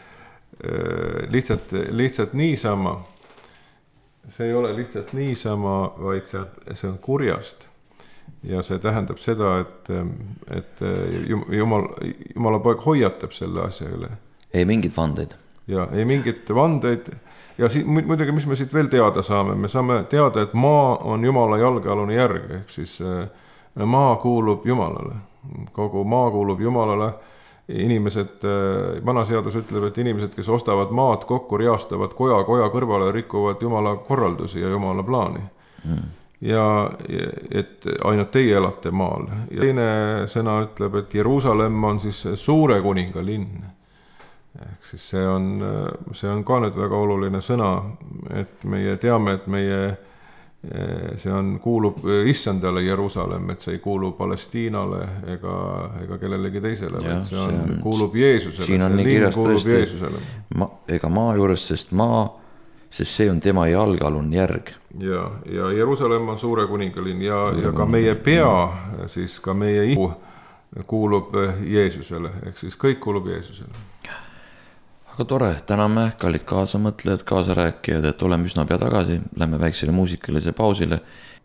lihtsalt, lihtsalt niisama, see ei ole lihtsalt niisama, vaid see on, see on kurjast ja see tähendab seda, et, et Jumal, Jumala poeg hoiatab selle asja üle. Ei mingit vandeid. Ja ei mingit vandeid ja si, muidugi, mis me siit veel teada saame, me saame teada, et maa on Jumala jalgealune järg, ehk siis maa kuulub Jumalale, kogu maa kuulub Jumalale. Inimesed, vana seadus ütleb, et inimesed, kes ostavad maad kokku, reastavad koja koja kõrvale, rikuvad Jumala korraldusi ja Jumala plaani. Mm. Ja et ainult teie elate maal. Ja teine sõna ütleb, et Jeruusalemm on siis suure kuninga linn. Ehk siis see on, see on ka nüüd väga oluline sõna, et meie teame, et meie see on, kuulub issandale Jeruusalemm, et see ei kuulu Palestiinale ega, ega kellelegi teisele, ja, see, on, see on, kuulub Jeesusele. Siin on nii kirjas tõesti, ma, ega maa juures, sest maa, sest see on tema jalgealune järg. Ja, ja Jeruusalemm on suure kuningalinn ja, ja ka meie pea, siis ka meie ihu kuulub Jeesusele, ehk siis kõik kuulub Jeesusele. Aga tore, täname kallid kaasamõtlejad, kaasarääkijad, et oleme üsna pea tagasi, lähme väiksele muusikalise pausile.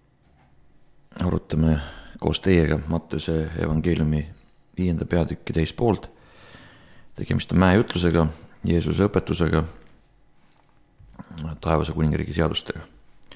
Arutame koos teiega Matteuse evangeeliumi viienda peatükki teist poolt. Tegemist on mäeütlusega, Jeesuse õpetusega, taevase kuningriigi seadustega.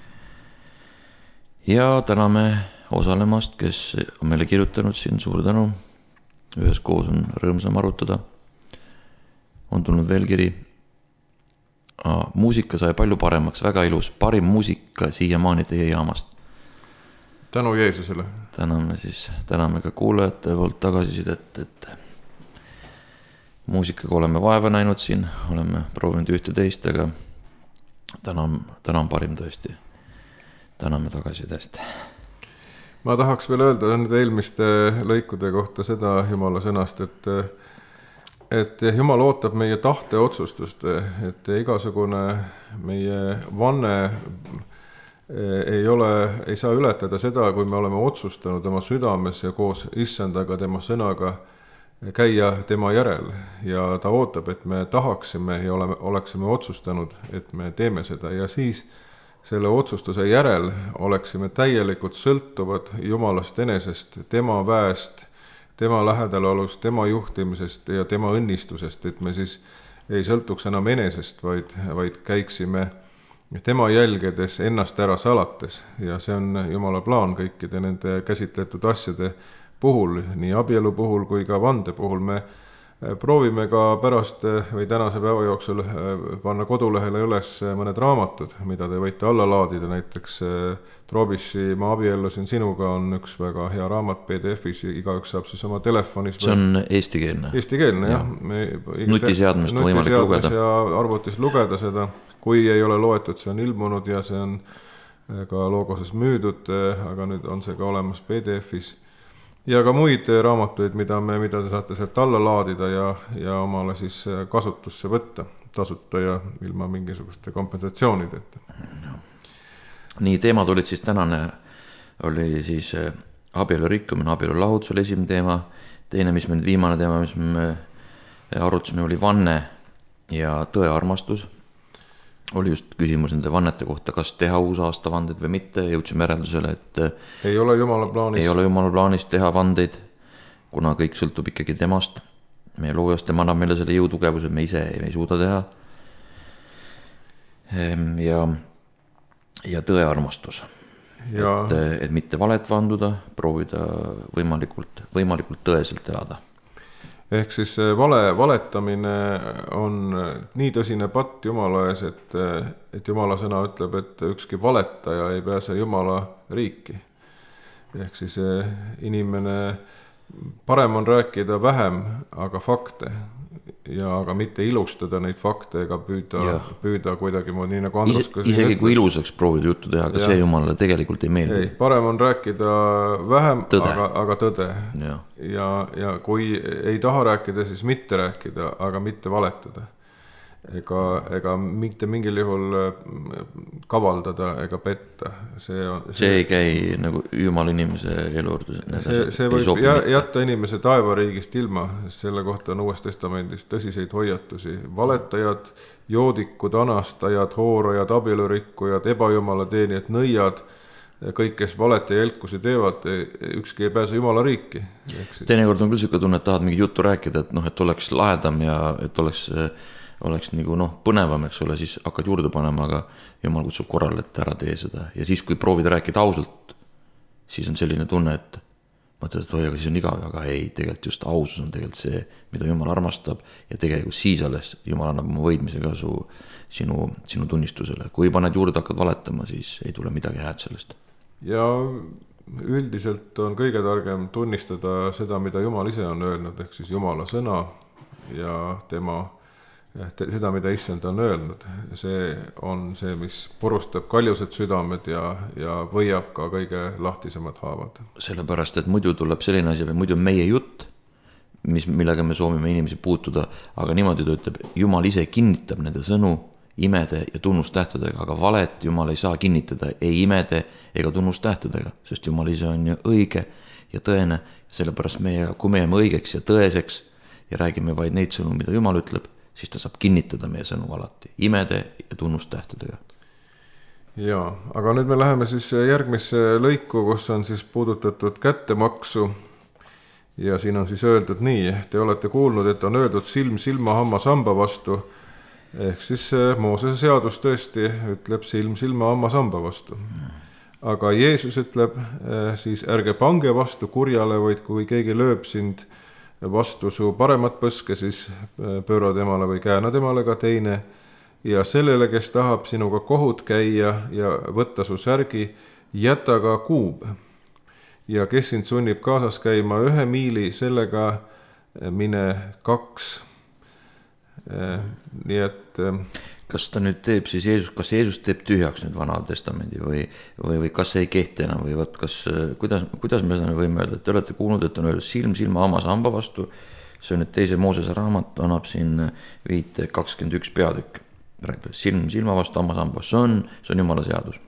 Ja täname osalemast, kes on meile kirjutanud siin, suur tänu. Ühes koos on rõõmsam arutada. On tulnud veel kiri. Aa, muusika sai palju paremaks, väga ilus, parim muusika siiamaani teie jaamast. Tänu Jeesusele. Täname siis, täname ka kuulajate poolt tagasisidet, et muusikaga oleme vaeva näinud siin, oleme proovinud ühte teist, aga täna on, täna on parim tõesti. Täname tagasisidest. Ma tahaks veel öelda nende eelmiste lõikude kohta seda Jumala sõnast, et et Jumal ootab meie tahte otsustust, et igasugune meie vanne ei ole, ei saa ületada seda, kui me oleme otsustanud oma südames ja koos issandaga, tema sõnaga käia tema järel ja ta ootab, et me tahaksime ja oleme, oleksime otsustanud, et me teeme seda ja siis selle otsustuse järel oleksime täielikult sõltuvad Jumalast enesest, tema väest, tema lähedalolust, tema juhtimisest ja tema õnnistusest, et me siis ei sõltuks enam enesest, vaid, vaid käiksime tema jälgedes ennast ära salates. Ja see on Jumala plaan kõikide nende käsitletud asjade puhul, nii abielu puhul kui ka vande puhul. Me proovime ka pärast või tänase päeva jooksul panna kodulehele üles mõned raamatud, mida te võite alla laadida, näiteks Trobiši Ma abiellusin sinuga on üks väga hea raamat P D F-is, igaüks saab siis oma telefonis. See on eestikeelne. Eestikeelne, jah. jah. Nutiseadmest võimalik lugeda. Ja arvutis lugeda seda, kui ei ole loetud, see on ilmunud ja see on ka Logoses müüdud, aga nüüd on see ka olemas P D F-is. ja ka muid raamatuid, mida me, mida te saate sealt alla laadida ja, ja omale siis kasutusse võtta tasuta ja ilma mingisuguste kompensatsioonideta. Nii, teemad olid siis tänane, oli siis abielu rikkumine, abielu lahutus oli esimene teema, teine, mis meil viimane teema, mis me arutasime, oli vanne ja tõearmastus. Oli just küsimus nende vannete kohta, kas teha uusaasta vandeid või mitte, jõudsime järeldusele, et ei ole Jumala plaanis, ei ole Jumala plaanis teha vandeid, kuna kõik sõltub ikkagi temast, meie loojast, tema annab meile selle jõutugevuse, me ise ei suuda teha. Ja, ja tõearmastus, ja. Et, et mitte valet vanduda, proovida võimalikult, võimalikult tõeselt elada. Ehk siis vale, valetamine on nii tõsine patt Jumala ees, et, et Jumala sõna ütleb, et ükski valetaja ei pääse Jumala riiki. Ehk siis inimene, parem on rääkida vähem, aga fakte, ja aga mitte ilustada neid fakte ega püüda, püüda kuidagi moodi, nii nagu Andrus Ise, isegi kui ilusaks proovida juttu teha, aga ja. See Jumalale tegelikult ei meeldi. Ei, parem on rääkida vähem, tõde. Aga, aga tõde. Ja. Ja, ja kui ei taha rääkida, siis mitte rääkida, aga mitte valetada. Ega, ega mitte mingil juhul kavaldada ega petta. See, on, see, see ei käi nagu Jumala inimese elu juurde. See, see võib jätta inimese taevariigist ilma, sest selle kohta on Uues Testamendis tõsiseid hoiatusi. Valetajad, joodikud, anastajad, hoorajad, abielurikkujad, ebajumala teenijad, nõiad, kõik, kes valet ja jelkusi teevad, ükski ei pääse Jumala riiki. Teinekord on küll siuke tunne, et tahad mingi juttu rääkida, et, noh, et oleks lahedam ja et oleks... oleks nagu noh, põnevam, eks ole, siis hakkad juurde panema, aga Jumal kutsub korrale, et ära tee seda. Ja siis, kui proovida rääkida ausalt, siis on selline tunne, et mõtled, et oi, aga siis on igav, aga ei, tegelikult just ausus on tegelikult see, mida Jumal armastab ja tegelikult siis alles Jumal annab oma võidmise ka su, sinu, sinu tunnistusele. Kui paned juurde, hakkad valetama, siis ei tule midagi hääd sellest. Ja üldiselt on kõige targem tunnistada seda, mida Jumal ise on öelnud, ehk siis Jumala sõna ja tema seda, mida issand on öelnud. See on see, mis purustab kaljused südamed ja, ja võiab ka kõige lahtisemad haavad. Sellepärast, et muidu tuleb selline asi, või muidu meie jutt, mis, millega me soovime inimesi puutuda, aga niimoodi ta ütleb, Jumal ise kinnitab nende sõnu imede ja tunnustähtedega, aga valet Jumal ei saa kinnitada ei imede ega tunnustähtedega, sest Jumal ise on ju õige ja tõene, sellepärast meie, kui me jääme õigeks ja tõeseks ja räägime vaid neid sõnu, mida Jumal ütleb, siis ta saab kinnitada meie sõnu alati, imede ja tunnustähtedega. Jaa, aga nüüd me läheme siis järgmisse lõiku, kus on siis puudutatud kättemaksu ja siin on siis öeldud nii, te olete kuulnud, et on öeldud silm silma hammas hamba vastu, ehk siis Moosese seadus tõesti ütleb silm silma hammas hamba vastu. Aga Jeesus ütleb siis ärge pange vastu kurjale, vaid kui keegi lööb sind vastu su paremat põske, siis pööra temale või kääna temale ka teine ja sellele, kes tahab sinuga kohut käia ja võtta su särgi, jäta ka kuub. Ja kes sind sunnib kaasas käima ühe miili, sellega mine kaks. Nii et... Kas ta nüüd teeb siis Jeesus, kas Jeesus teeb tühjaks nüüd Vana Testamendi või, või, või kas see ei kehti enam või võt, kas, kuidas, kuidas me seda võime öelda, et te olete kuulnud, et on öeldud silm silma hammas hamba vastu, see on nüüd teise Moosese raamat, annab siin viite kakskümmend üks peatükk, räägib silm silma vastu hammas hamba, see on, see on Jumala seadus.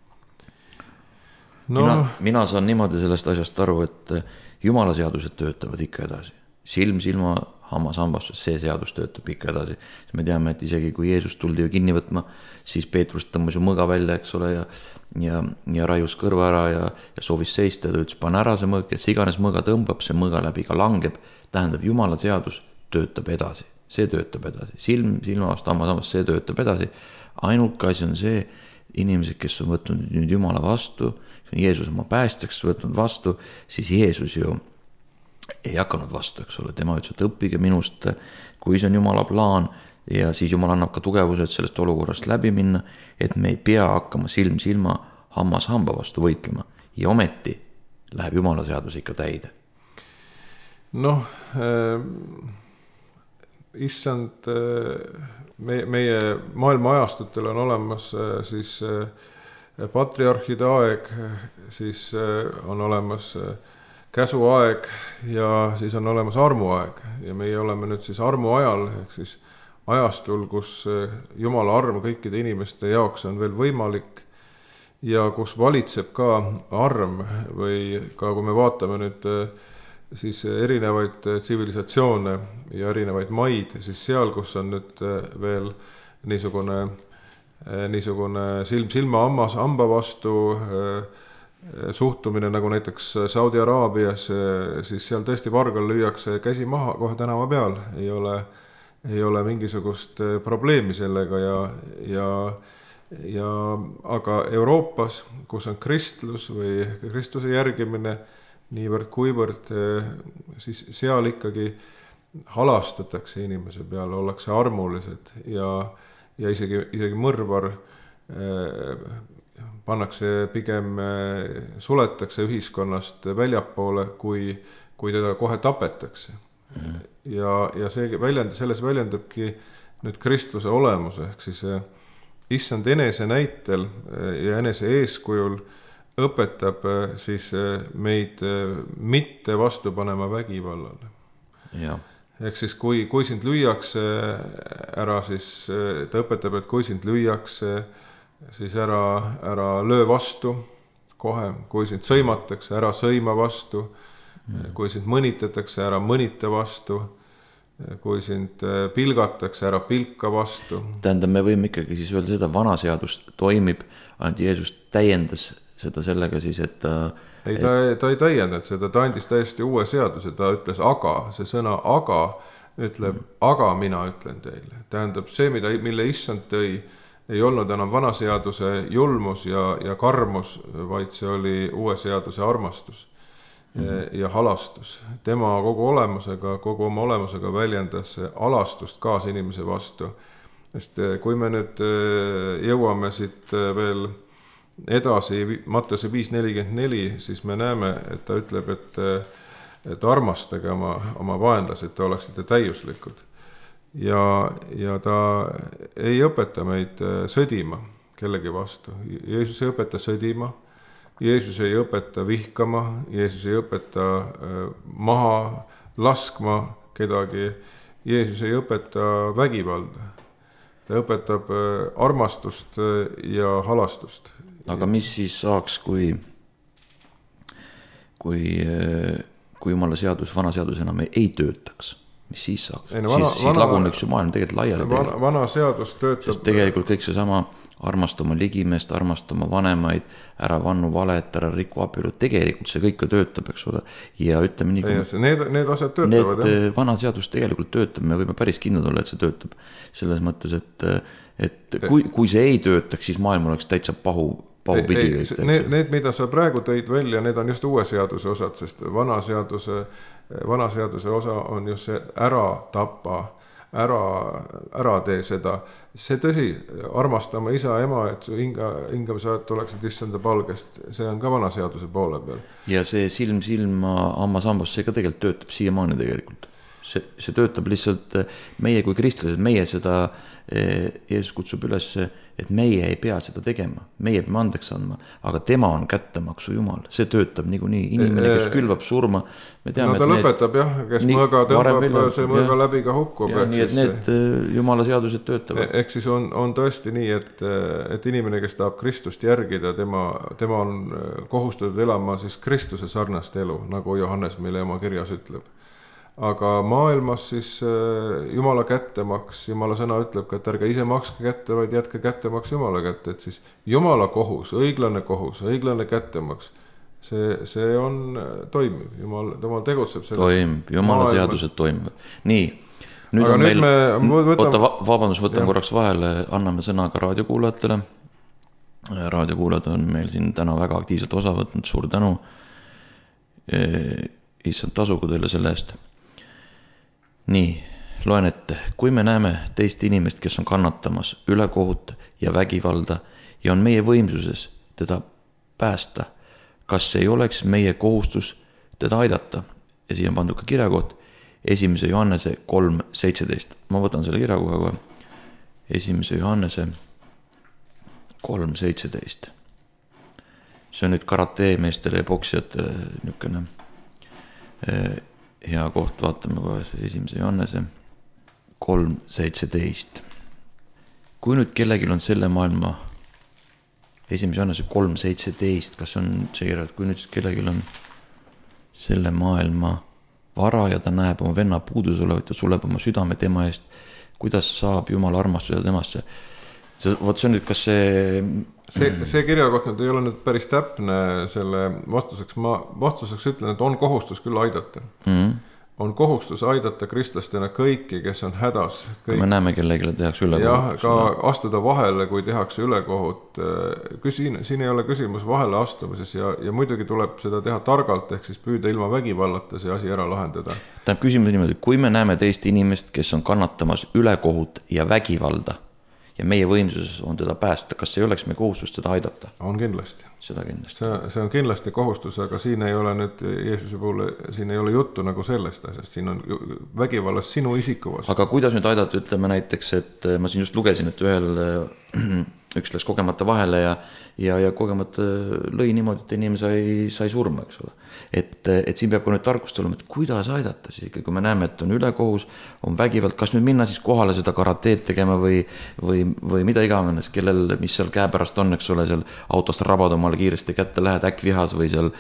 No. Mina, mina saan niimoodi sellest asjast aru, et Jumala seadused töötavad ikka edasi, silm silma hammas hambas, see seadus töötab ikka edasi. Me teame, et isegi kui Jeesus tuldi ju kinni võtma, siis Peetrus tõmbas ju mõga välja, eks ole, ja, ja, ja raius kõrva ära ja, ja soovis seista ja ta ütles, pane ära see mõg, kes iganes mõga tõmbab, see mõga läbi ka langeb. Tähendab, Jumala seadus töötab edasi, see töötab edasi. Silm, silma vastu, hammas hambas, see töötab edasi. Ainult asi on see, inimesed, kes on võtnud nüüd Jumala vastu, Jeesus oma päästjaks võtnud vastu, siis Jeesus ju ei hakanud vastu, eks ole, tema ütles, et õppige minust, kui see on Jumala plaan ja siis Jumal annab ka tugevuse, et sellest olukorrast läbi minna, et me ei pea hakkama silm silma hammas hamba vastu võitlema ja ometi läheb Jumala seadus ikka täide. Noh, äh, issand, äh, meie, meie maailma ajastutel on olemas äh, siis äh, patriarhide aeg, siis äh, on olemas äh, käsuaeg ja siis on olemas armuaeg ja meie oleme nüüd siis armuajal ehk siis ajastul, kus Jumala arm kõikide inimeste jaoks on veel võimalik ja kus valitseb ka arm või ka kui me vaatame nüüd siis erinevaid tsivilisatsioone ja erinevaid maid, siis seal, kus on nüüd veel niisugune, niisugune silm silma ammas, amba vastu suhtumine, nagu näiteks Saudi Araabias, siis seal tõesti vargal lüüakse käsi maha kohe tänava peal, ei ole, ei ole mingisugust probleemi sellega ja, ja, ja aga Euroopas, kus on kristlus või Kristuse järgimine niivõrd kuivõrd, siis seal ikkagi halastatakse inimese peale, ollakse armulised ja, ja isegi, isegi mõrvar pannakse pigem, suletakse ühiskonnast väljapoole, kui, kui teda kohe tapetakse. Mm. Ja, ja see väljend, selles väljendabki nüüd kristluse olemus, ehk siis issand enese näitel ja enese eeskujul õpetab siis meid mitte vastu panema vägivallale. Ja. Ehk siis kui, kui sind lüüakse ära, siis ta õpetab, et kui sind lüüakse, siis ära, ära löö vastu kohe, kui sind sõimatakse, ära sõima vastu, mm. kui sind mõnitatakse, ära mõnita vastu, kui sind pilgatakse, ära pilka vastu. Tähendab, me võime ikkagi siis öelda seda, vana seadus toimib, ainult Jeesus täiendas seda sellega siis, et ta... Ei, ta, ta ei täiendanud seda, ta andis täiesti uue seaduse, ta ütles aga, see sõna aga ütleb, mm. aga mina ütlen teile. Tähendab, see, mida, mille issand tõi, ei olnud enam vana seaduse julmus ja, ja karmus, vaid see oli uue seaduse armastus mm-hmm. ja halastus. Tema kogu olemusega, kogu oma olemusega väljendas alastust kaasinimese vastu. Sest kui me nüüd jõuame siit veel edasi Matteuse viis nelikümmend neli, siis me näeme, et ta ütleb, et, et armastage oma, oma vaenlased, te oleksite täiuslikud. Ja, ja ta ei õpeta meid sõdima kellegi vastu. Jeesus ei õpeta sõdima, Jeesus ei õpeta vihkama, Jeesus ei õpeta maha laskma kedagi, Jeesus ei õpeta vägivalda. Ta õpetab armastust ja halastust. Aga mis siis saaks, kui, kui, kui Jumala seadus, vana seadus enam ei, ei töötaks? Mis siis saaks? Ei, no vana, siis siis laguneks ju maailm tegelikult laiali. Vana, vana seadus töötab... Sest tegelikult kõik see sama armasta oma ligimest, armasta oma vanemaid, ära vannu valet, ära riku abielu, tegelikult see kõik töötab, eks ole. Ja ütleme nii, kui... Need, need asjad töötavad, need, jah. Vana seadus tegelikult töötab, me võime päris kindlad olla, et see töötab. Selles mõttes, et, et kui, kui see ei töötaks, siis maailm oleks täitsa pahu, pahu pidi. Ei, ei, need, need, mida sa praegu tõid välja, need on just uue seaduse osad, sest vana seaduse... Vana seaduse osa on just see ära tapa, ära, ära tee seda. See tõsi, armastama isa ja ema, et su hinga, hingamisajad oleksid issanda palgest, see on ka vana seaduse poole peal. Ja see silm silma ammas ambas, see ka tegelikult töötab siiamaani tegelikult. See, see töötab lihtsalt meie kui kristlased, meie seda, Jeesus kutsub üles, et meie ei pea seda tegema, meie peame andeks andma, aga tema on kättemaksu Jumal, see töötab niikuinii, inimene, kes külvab surma, me teame, no ta lõpetab need, jah, kes mõõga tõmbab, see mõõga läbi ka hukkub. Ja, nii et need siis, Jumala seadused töötavad. Ehk siis on, on tõesti nii, et, et inimene, kes tahab Kristust järgida, tema, tema on kohustatud elama siis Kristuse sarnast elu, nagu Johannes meile oma kirjas ütleb. Aga maailmas siis Jumala kättemaks, Jumala sõna ütleb ka, et ärge ise makske kätte, vaid jätke kättemaks Jumala kätte, et siis Jumala kohus, õiglane kohus, õiglane kättemaks, see, see on toimiv, Jumal, Jumal tegutseb selles. Toimib, Jumala maailma. Seadused toimivad. Nii, nüüd aga on nüüd meil, me võtame... Oota, vabandus, võtan ja. Korraks vahele, anname sõna ka raadiokuulajatele. Raadiokuulajad on meil siin täna väga aktiivselt osa võtnud, suur tänu. Issand tasugu teile selle eest. Nii, loen ette, kui me näeme teist inimest, kes on kannatamas ülekohut ja vägivalda ja on meie võimsuses teda päästa, kas ei oleks meie kohustus teda aidata? Ja siia on pandud ka kirjakoht, esimese Johannese kolm seitseteist. Ma võtan selle kirjakoha kohe. esimese Johannese kolm seitseteist. See on nüüd karate meestele ja poksijatele niisugune hea koht, vaatame kohe esimese Johannese kolm seitseteist. Kui nüüd kellelgi on selle maailma, esimese Johannese kolm seitseteist, kas on see kirja, et kui nüüd kellelgi on selle maailma vara ja ta näeb oma venna puudus olevat ja suleb oma südame tema eest, kuidas saab Jumala armastada temasse? Vot see on nüüd, kas see... See, see kirjakoht nüüd ei ole nüüd päris täpne selle vastuseks. Ma vastuseks ütlen, et on kohustus küll aidata. Mm-hmm. On kohustus aidata kristlastena kõiki, kes on hädas. Kõik... Me näeme kellegile tehakse ülekohut. Jah, ka astuda vahele, kui tehakse ülekohut. Siin, siin ei ole küsimus vahele astumises ja, ja muidugi tuleb seda teha targalt, ehk siis püüda ilma vägivallata see asi ära lahendada. Tähendab küsimus niimoodi, kui me näeme teist inimest, kes on kannatamas ülekohut ja vägivalda ja meie võimsuses on teda päästa, kas ei oleks me kohustus teda aidata? On kindlasti. Seda kindlasti. See, see on kindlasti kohustus, aga siin ei ole nüüd Jeesuse puhul, siin ei ole juttu nagu sellest asjast, siin on vägivallas sinu isikuvast. Aga kuidas nüüd aidata, ütleme näiteks, et ma siin just lugesin, et ühel üks läks kogemata vahele ja, ja, ja kogemata lõi niimoodi, et inimene sai, sai surma, eks ole. Et, et siin peab ka nüüd tarkust olema, et kuidas aidata siis ikka, kui me näeme, et on ülekohus, on vägivald, kas nüüd minna siis kohale seda karateed tegema või, või, või mida iganes, kellel, mis seal käe pärast on, eks ole, seal autost rabad omale kiiresti kätte lähed, äkk vihas või seal,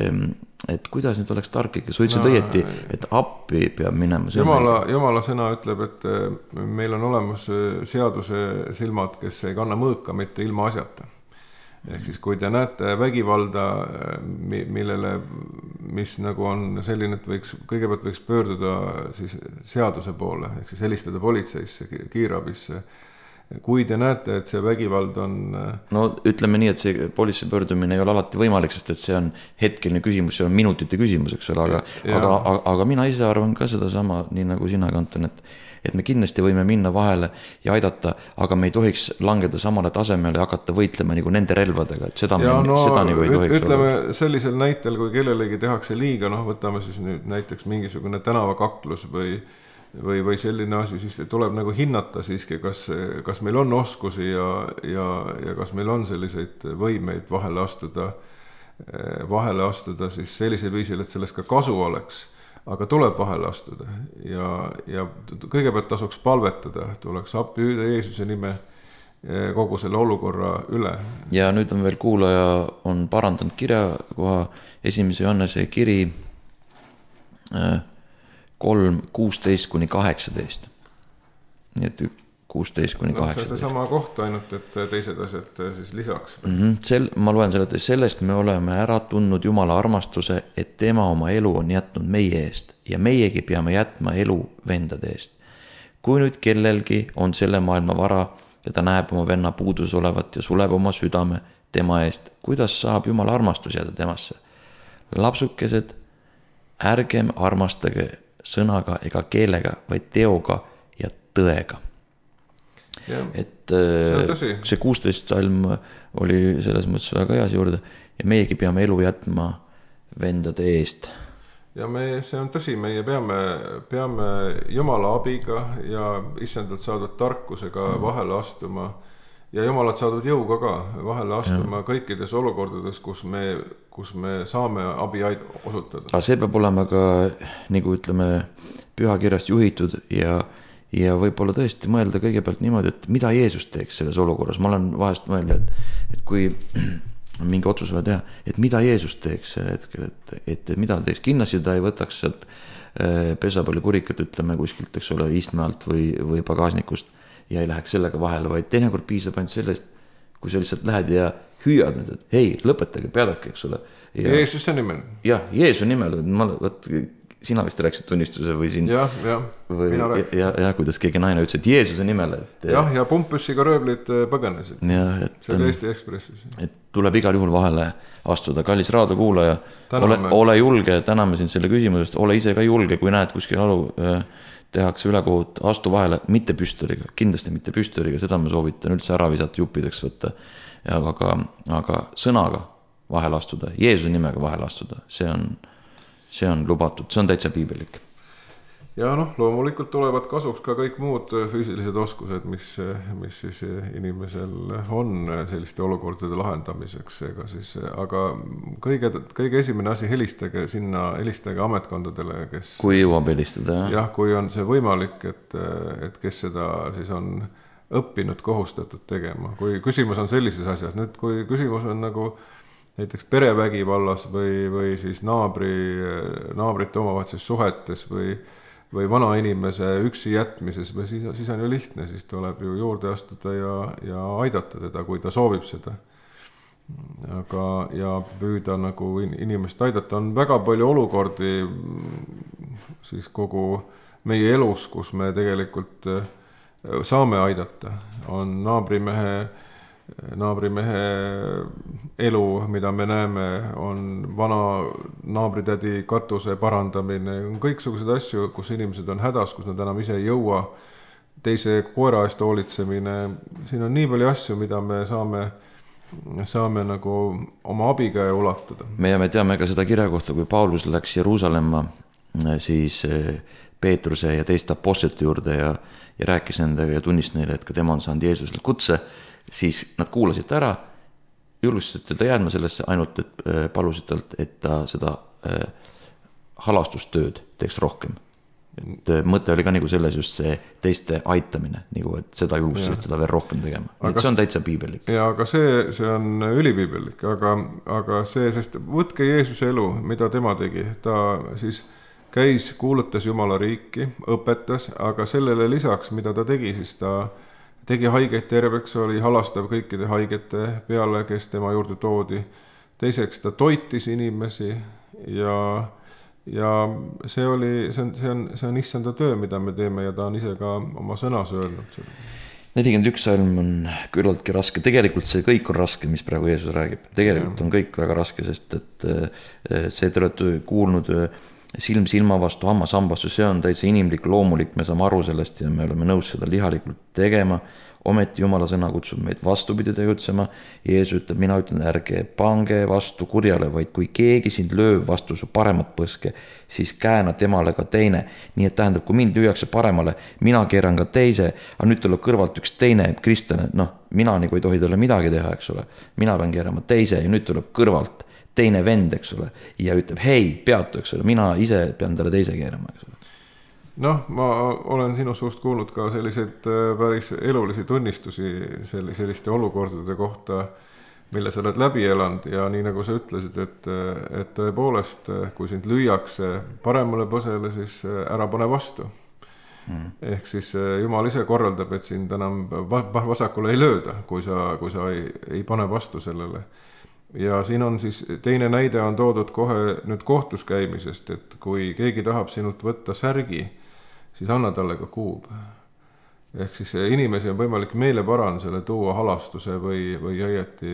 et kuidas nüüd oleks tark ikka, sa ütlesid no, õieti, et appi peab minema. Jumala, Jumala sõna ütleb, et meil on olemas seaduse silmad, kes ei kanna mõõka mitte ilma asjata. Ehk siis kui te näete vägivalda, millele, mis nagu on selline, et võiks, kõigepealt võiks pöörduda siis seaduse poole, ehk siis helistada politseisse, kiirabisse. Kui te näete, et see vägivald on... No ütleme nii, et see politsei pöördumine ei ole alati võimalik, sest et see on hetkeline küsimus, see on minutite küsimus, eks ole, aga, aga, aga, aga mina ise arvan ka seda sama, nii nagu sina, Anton, et et me kindlasti võime minna vahele ja aidata, aga me ei tohiks langeda samale tasemele ja hakata võitlema nagu nende relvadega, et seda, ja, me, no, seda nagu ei tohiks ütleme olla. Sellisel näitel, kui kellelegi tehakse liiga, noh, võtame siis nüüd näiteks mingisugune tänavakaklus või, või, või selline asi, siis tuleb nagu hinnata siiski, kas, kas meil on oskusi ja, ja, ja kas meil on selliseid võimeid vahele astuda, vahele astuda siis sellisel viisil, et sellest ka kasu oleks. Aga tuleb vahele astuda ja, ja kõigepealt tasuks palvetada, tuleks appi hüüda Jeesuse nime kogu selle olukorra üle. Ja nüüd on veel kuulaja on parandanud kirja koha esimese Johannese kiri kolm kuusteist kuni kaheksateist. Nii et kuusteist kuni kaheksateist. No, see sama koht ainult, et teised asjad siis lisaks. Mm-hmm. Sel, ma loen selle, et sellest me oleme ära tundnud Jumala armastuse, et tema oma elu on jätnud meie eest ja meiegi peame jätma elu vendade eest. Kui nüüd kellelgi on selle maailma vara ja ta näeb oma venna puudus olevat ja suleb oma südame tema eest, kuidas saab Jumala armastus jääda temasse? Lapsukesed, ärgem armastage sõnaga ega keelega, vaid teoga ja tõega. Ja, et see, see kuusteist salm oli selles mõttes väga heas juurde ja meiegi peame elu jätma vendade eest. Ja me, see on tõsi, meie peame, peame Jumala abiga ja issandalt saadud tarkusega vahele astuma ja Jumalat saadud jõuga ka vahele astuma ja. Kõikides olukordades, kus me, kus me saame abi osutada. Aga see peab olema ka, nagu ütleme, pühakirjast juhitud ja Ja võib-olla tõesti mõelda kõigepealt niimoodi, et mida Jeesus teeks selles olukorras. Ma olen vahest mõelda, et, et kui on mingi otsus vaja teha, et mida Jeesus teeks selle hetkel, et, et mida teeks. Kindlasti ta ei võtaks sealt pesapalli kurikat, ütleme kuskilt, eks ole, istme alt või, või pagasnikust ja ei läheks sellega vahele, vaid teinekord piisab ainult sellest, kui sa lihtsalt lähed ja hüüad need, et hei, lõpetage, peadake, eks ole. Ja, Jeesuse nimel. Jah, Jeesuse nimel. Ma, võt, sina vist rääksid tunnistuse või siin ja, ja, või, ja, ja kuidas keegi naine ütles, et Jeesuse nimel et, jah, ja pumpbussiga rööblid põgenesid ja, et, see oli Eesti Ekspressis et tuleb igal juhul vahele astuda. Kallis raadiokuulaja, ole, ole julge, täname sind selle küsimusest, ole ise ka julge, kui näed kuskil alu tehakse ülekohut, astu vahele, mitte püstoliga, kindlasti mitte püstoliga, seda ma soovitan üldse ära visata, juppideks võtta, aga, aga sõnaga vahele astuda, Jeesuse nimega vahele astuda, see on see on lubatud, see on täitsa piibellik. ja noh, loomulikult tulevad kasuks ka kõik muud füüsilised oskused, mis, mis siis inimesel on selliste olukordade lahendamiseks, ega siis, aga kõige, kõige esimene asi, helistage sinna, helistage ametkondadele, kes kui jõuab helistada, jah? jah, kui on see võimalik, et, et kes seda siis on õppinud kohustatud tegema, kui küsimus on sellises asjas. Nüüd, kui küsimus on nagu näiteks perevägivallas või, või siis naabri, naabrite omavahelises suhetes või või vana inimese üksi jätmises, või siis, siis on ju lihtne, siis tuleb ju juurde astuda ja, ja aidata teda, kui ta soovib seda. Aga, ja püüda nagu inimest aidata, on väga palju olukordi siis kogu meie elus, kus me tegelikult saame aidata. On naabrimehe naabrimehe elu, mida me näeme, on vana naabritädi katuse parandamine, on kõiksugused asju, kus inimesed on hädas, kus nad enam ise ei jõua, teise koera eest hoolitsemine, siin on nii palju asju, mida me saame, saame nagu oma abikäe ulatada. me, me teame ka seda kirja kohta, kui Paulus läks Jeruusalemma, siis Peetruse ja teiste apostlite juurde ja, ja rääkis nendega ja tunnistas neile, et ka tema on saanud Jeesuselt kutse, siis nad kuulasid ära, julgustasid teda jäädma sellesse, ainult et palusid talt, et ta seda halastustööd teeks rohkem. Et mõte oli ka nagu selles just see teiste aitamine, nagu et seda julgustasid teda veel rohkem tegema. Et see on täitsa piibellik. Ja aga see, see on ülipiibellik, aga, aga see, sest võtke Jeesuse elu, mida tema tegi, ta siis käis, kuulutas Jumala riiki, õpetas, aga sellele lisaks, mida ta tegi, siis ta tegi haigeid terveks, oli halastav kõikide haigete peale, kes tema juurde toodi. Teiseks ta toitis inimesi ja, ja see oli, see on, see on, see on issanda töö, mida me teeme ja ta on ise ka oma sõnas öelnud. nelikümmend üks salm on küllaltki raske, tegelikult see kõik on raske, mis praegu Jeesus räägib. Tegelikult on kõik väga raske, sest et see te olete kuulnud silm silma vastu, hammas hambastu, see on täitsa inimlik, loomulik, me saame aru sellest ja me oleme nõus seda lihalikult tegema. Ometi Jumala sõna kutsub meid vastupidi tegutsema. Jeesus ütleb, mina ütlen, ärge pange vastu kurjale, vaid kui keegi sind lööb vastu su paremat põske, siis kääna temale ka teine. Nii et tähendab, kui mind lüüakse paremale, mina keeran ka teise, aga nüüd tuleb kõrvalt üks teine kristlane, noh, mina nagu ei tohi talle midagi teha, eks ole. Mina pean keerama teise ja nüüd tuleb kõrvalt teine vend, eks ole, ja ütleb, hei, peatu, eks ole, mina ise pean talle teise keerama, eks ole. Noh, ma olen sinu suust kuulnud ka selliseid päris elulisi tunnistusi selliste olukordade kohta, mille sa oled läbi elanud ja nii nagu sa ütlesid, et, et tõepoolest, kui sind lüüakse paremale põsele, siis ära pane vastu. Hmm. Ehk siis Jumal ise korraldab, et sind enam vasakule ei lööda, kui sa, kui sa ei, ei pane vastu sellele. Ja siin on siis teine näide on toodud kohe nüüd kohtus käimisest, et kui keegi tahab sinult võtta särgi, siis anna talle ka kuub. Ehk siis inimesi on võimalik meeleparandusele tuua halastuse või, või õieti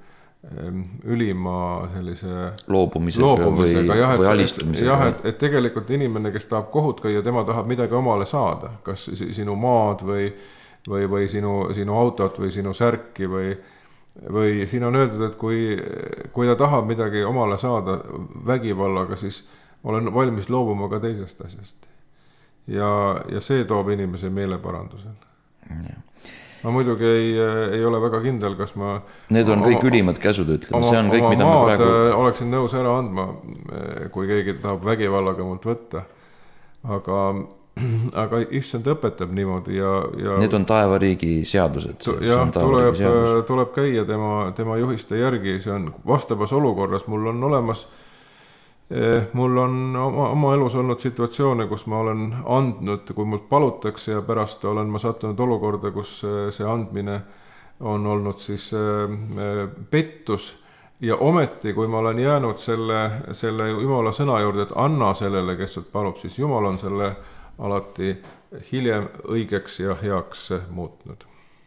ülima sellise loobumisega, loobumisega või, jah, et, või alistumisega. Jah, et, et tegelikult inimene, kes tahab kohut käia, tema tahab midagi omale saada, kas sinu maad või, või, või sinu, sinu autot või sinu särki või või siin on öeldud, et kui, kui ta tahab midagi omale saada vägivallaga, siis olen valmis loobuma ka teisest asjast. Ja, ja see toob inimese meeleparandusel. Ja. Ma muidugi ei, ei ole väga kindel, kas ma need on oma, kõik ülimad käsud, ütleme, see on kõik, mida ma praegu oleksin nõus ära andma, kui keegi tahab vägivallaga mult võtta. Aga aga issand õpetab niimoodi ja, ja need on taevariigi seadused. Jah, tuleb, seadus. tuleb käia tema, tema juhiste järgi, see on vastavas olukorras, mul on olemas eh, mul on oma, oma elus olnud situatsioone, kus ma olen andnud, kui mult palutakse ja pärast olen ma sattunud olukorda, kus see andmine on olnud siis eh, pettus ja ometi, kui ma olen jäänud selle, selle Jumala sõna juurde, et anna sellele, kes sult palub, siis Jumal on selle alati hiljem õigeks ja heaks muutnud.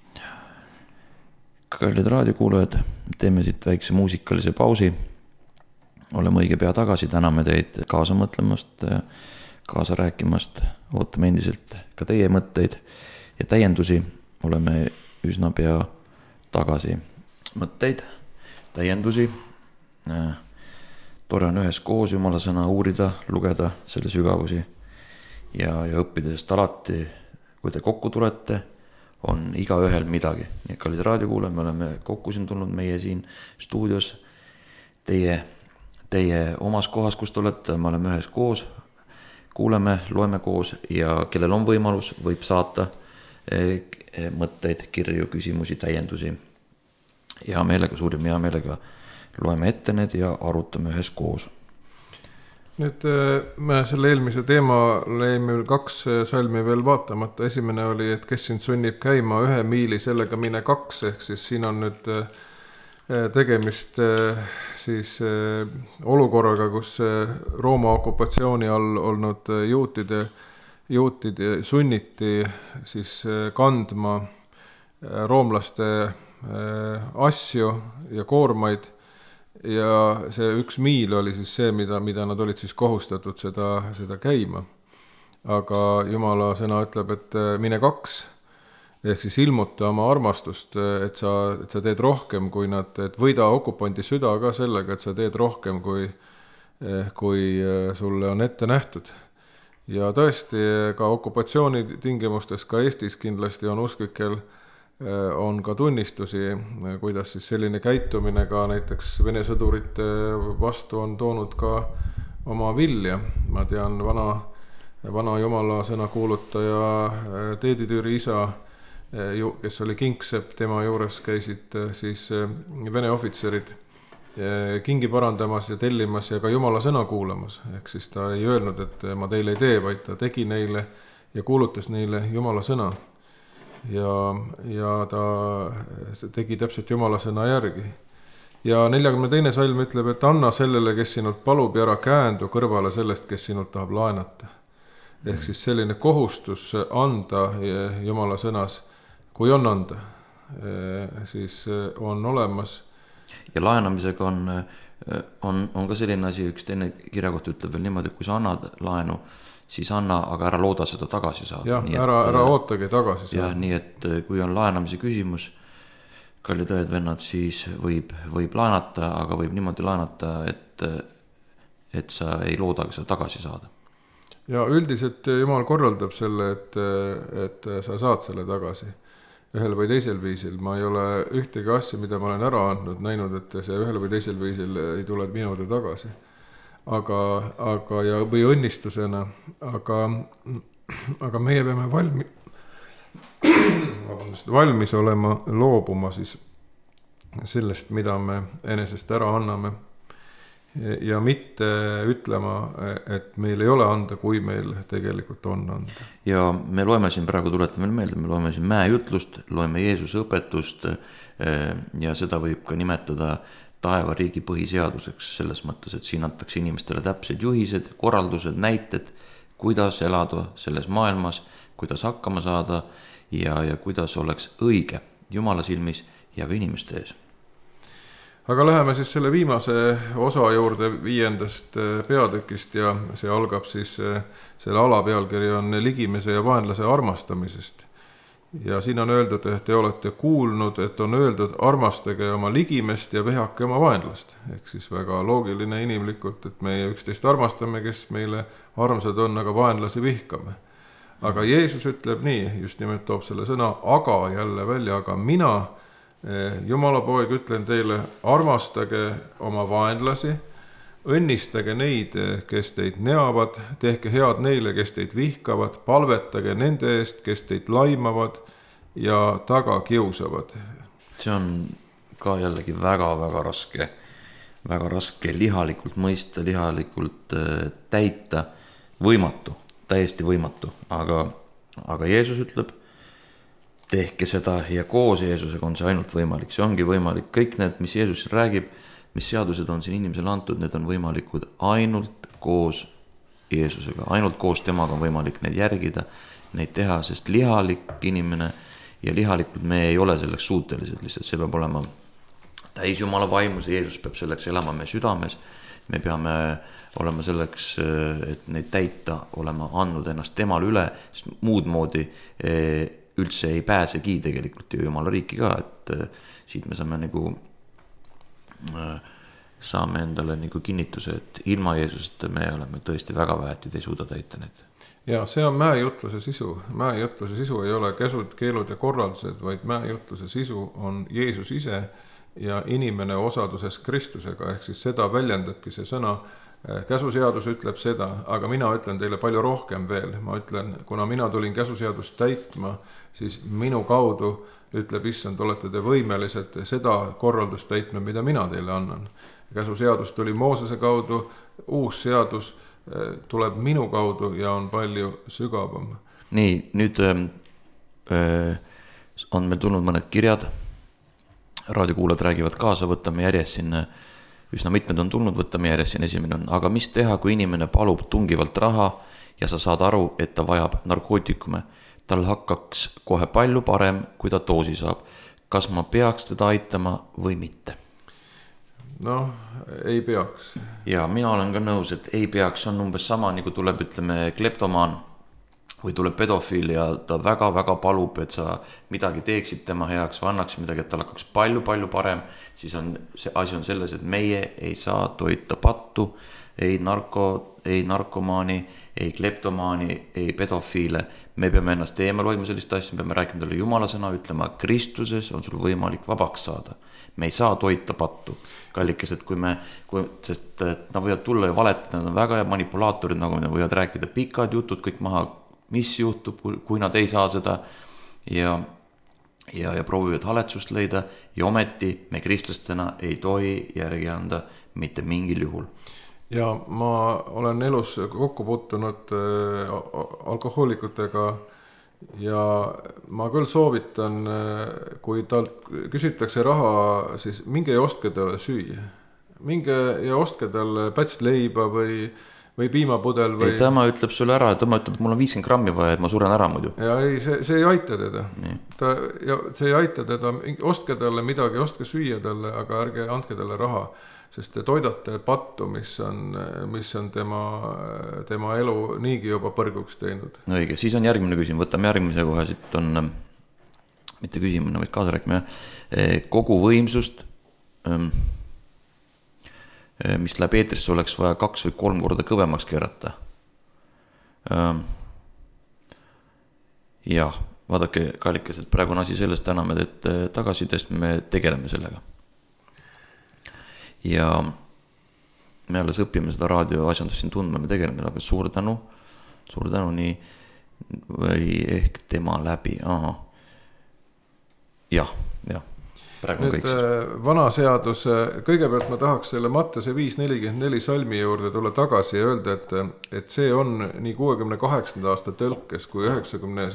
Kallid raadiokuulajad, teeme siit väikse muusikalise pausi. Oleme õige pea tagasi, täname teid kaasa mõtlemast, kaasa rääkimast, ootame endiselt ka teie mõtteid ja täiendusi. Oleme üsna pea tagasi. Mõtteid, täiendusi. Tore on ühes koos Jumala sõna uurida, lugeda selle sügavusi. ja, ja õppidest alati, kui te kokku tulete, on igaühel midagi. Nii et kallid raadiokuulajad, me oleme kokku siin tulnud meie siin stuudios, teie, teie omas kohas, kus te olete, me oleme ühes koos, kuuleme, loeme koos ja kellel on võimalus, võib saata mõtteid, kirju, küsimusi, täiendusi. Hea meelega, suurim hea meelega loeme ette need ja arutame ühes koos. Nüüd me selle eelmise teema lõime kaks salmi veel vaatamata. Esimene oli, et kes sind sunnib käima ühe miili, sellega mine kaks, ehk siis siin on nüüd tegemist siis olukorraga, kus Rooma okupatsiooni all olnud juutide, juutide sunniti siis kandma roomlaste asju ja koormaid. Ja see üks miil oli siis see, mida, mida nad olid siis kohustatud seda, seda käima. Aga Jumala sõna ütleb, et mine kaks, ehk siis ilmuta oma armastust, et sa, et sa teed rohkem, kui nad, et võida okupandi süda ka sellega, et sa teed rohkem, kui, kui sulle on ette nähtud. Ja tõesti, ka okupatsiooni tingimustes, ka Eestis kindlasti on usklikel on ka tunnistusi, kuidas siis selline käitumine ka näiteks Vene sõdurite vastu on toonud ka oma vilja. Ma tean, vana, vana Jumala sõna kuulutaja Teeditüüri isa, kes oli kingsepp, tema juures käisid siis Vene ohvitserid kingi parandamas ja tellimas ja ka Jumala sõna kuulamas. Ehk siis ta ei öelnud, et ma teile ei tee, vaid ta tegi neile ja kuulutas neile Jumala sõna. Ja, ja ta tegi täpselt Jumala sõna järgi. Ja neljakümne teine salm ütleb, et anna sellele, kes sinult palub ja ära käändu kõrvale sellest, kes sinult tahab laenata. Ehk siis selline kohustus anda Jumala sõnas, kui on anda, siis on olemas. Ja laenamisega on, on, on ka selline asi, üks teine kirjakoht ütleb veel niimoodi, et kui sa annad laenu, siis anna, aga ära looda seda tagasi saada. Jah, nii, ära, ära ootage tagasi saada. Ja nii, et kui on laenamise küsimus, kallid õed vennad, siis võib, võib laenata, aga võib niimoodi laenata, et, et sa ei looda seda tagasi saada. Ja üldiselt Jumal korraldab selle, et, et sa saad selle tagasi ühel või teisel viisil. Ma ei ole ühtegi asja, mida ma olen ära andnud, näinud, et see ühel või teisel viisil ei tule minude tagasi. Aga, aga ja, või õnnistusena, aga, aga meie peame valmi, valmis olema loobuma siis sellest, mida me enesest ära anname ja mitte ütlema, et meil ei ole anda, kui meil tegelikult on anda. Ja me loeme siin praegu, tuletame meelde, me loeme siin mäejutlust, loeme Jeesuse õpetust ja seda võib ka nimetada taevariigi põhiseaduseks selles mõttes, et siin antakse inimestele täpsed juhised, korraldused, näited, kuidas elada selles maailmas, kuidas hakkama saada ja, ja kuidas oleks õige Jumala silmis ja ka inimeste ees. Aga läheme siis selle viimase osa juurde viiendast peatükist ja see algab siis, selle alapealkiri on ligimese ja vaenlase armastamisest. Ja siin on öeldud, et te olete kuulnud, et on öeldud armastage oma ligimest ja vihake oma vaenlast. Ehk siis väga loogiline inimlikult, et meie üksteist armastame, kes meile armsad on, aga vaenlasi vihkame. Aga Jeesus ütleb nii, just nimelt toob selle sõna aga jälle välja, aga mina, Jumala poeg, ütlen teile, armastage oma vaenlasi, õnnistage neid, kes teid neavad, tehke head neile, kes teid vihkavad, palvetage nende eest, kes teid laimavad ja taga kiusavad. See on ka jällegi väga-väga raske, väga raske lihalikult mõista, lihalikult täita, võimatu, täiesti võimatu, aga, aga Jeesus ütleb, tehke seda ja koos Jeesusega on see ainult võimalik, see ongi võimalik, kõik need, mis Jeesus räägib, mis seadused on siin inimesele antud, need on võimalikud ainult koos Jeesusega, ainult koos temaga on võimalik neid järgida, neid teha, sest lihalik inimene ja lihalikult me ei ole selleks suutelised, lihtsalt see peab olema täis Jumala vaimus, Jeesus peab selleks elama meie südames, me peame olema selleks, et neid täita, olema andnud ennast temal üle, sest muud moodi üldse ei pääsegi tegelikult ju Jumala riiki ka, et siit me saame nagu saame endale nagu kinnituse, et ilma Jeesuseta me oleme tõesti väga väetid, ei suuda täita neid. Ja see on mäejutluse sisu. Mäejutluse sisu ei ole käsud, keelud ja korraldused, vaid mäejutluse sisu on Jeesus ise ja inimene osaduses Kristusega, ehk siis seda väljendabki see sõna. Käsuseadus ütleb seda, aga mina ütlen teile palju rohkem veel. Ma ütlen, kuna mina tulin käsuseadust täitma, siis minu kaudu ütleb issand, olete te võimelised seda korraldust täitma, mida mina teile annan. Käsuseadus tuli Moosese kaudu, uus seadus tuleb minu kaudu ja on palju sügavam. Nii, nüüd öö, on meil tulnud mõned kirjad. Raadiokuulad räägivad kaasa, võtame järjest siin, üsna mitmed on tulnud, võtame järjest siin esimene on. Aga mis teha, kui inimene palub tungivalt raha ja sa saad aru, et ta vajab narkootikume? Tal hakkaks kohe palju parem, kui ta doosi saab. Kas ma peaks teda aitama või mitte? No, ei peaks. Ja mina olen ka nõus, et ei peaks, on umbes sama, nagu tuleb, ütleme, kleptomaan või tuleb pedofiil ja ta väga-väga palub, et sa midagi teeksid tema heaks või annaks midagi, et tal hakkaks palju-palju parem, siis on, see asi on selles, et meie ei saa toita pattu, ei narko, ei narkomaani, ei kleptomaani, ei pedofiile. Me peame ennast eemal hoidma sellist asja, me peame rääkima talle Jumala sõna, ütlema, Kristuses on sul võimalik vabaks saada. Me ei saa toita pattu. Kallikes, et kui me, kui, sest nad võivad tulla ja valetada, nad on väga ja manipulaatorid, nagu nad võivad rääkida pikad jutud, kõik maha, mis juhtub, kui nad ei saa seda ja, ja, ja proovivad haletsust leida ja ometi me kristlastena ei tohi järgi anda mitte mingil juhul. Ja ma olen elus kokku puutunud äh, alkohoolikutega ja ma küll soovitan, kui talt küsitakse raha, siis minge ja ostke talle süüa. Minge ja ostke talle päts leiba või, või piimapudel või... Ei, tema ütleb sulle ära, tema ütleb, et mul on viiskümmend grammi vaja, et ma suren ära muidu. Ja ei, see, see ei aita teda. Ta, ja see ei aita teda, ostke talle midagi, ostke süüa talle, aga ärge andke talle raha. Sest te toidate pattu, mis on, mis on tema, tema elu niigi juba põrguks teinud. Õige, siis on järgmine küsimus, võtame järgmise kohe, siit on, mitte küsimine, vaid kaasa rääkime, kogu võimsust, mis läheb eetrisse, oleks vaja kaks või kolm korda kõvemaks keerata. Jah, vaadake, kallikes, et praegu on asi sellest täna, me tagasidest me tegeleme sellega. Ja me alles õpime seda raadioasjandust siin tundma, me tegeleme, aga suur tänu, suur tänu nii, või ehk tema läbi, aha. Jah, jah, praegu on kõik siis. Vana seadus, kõigepealt ma tahaks selle Mattuse viis nelikümmend neli salmi juurde tulla tagasi ja öelda, et, et see on nii kuuekümne kaheksanda aasta tõlkes kui üheksakümne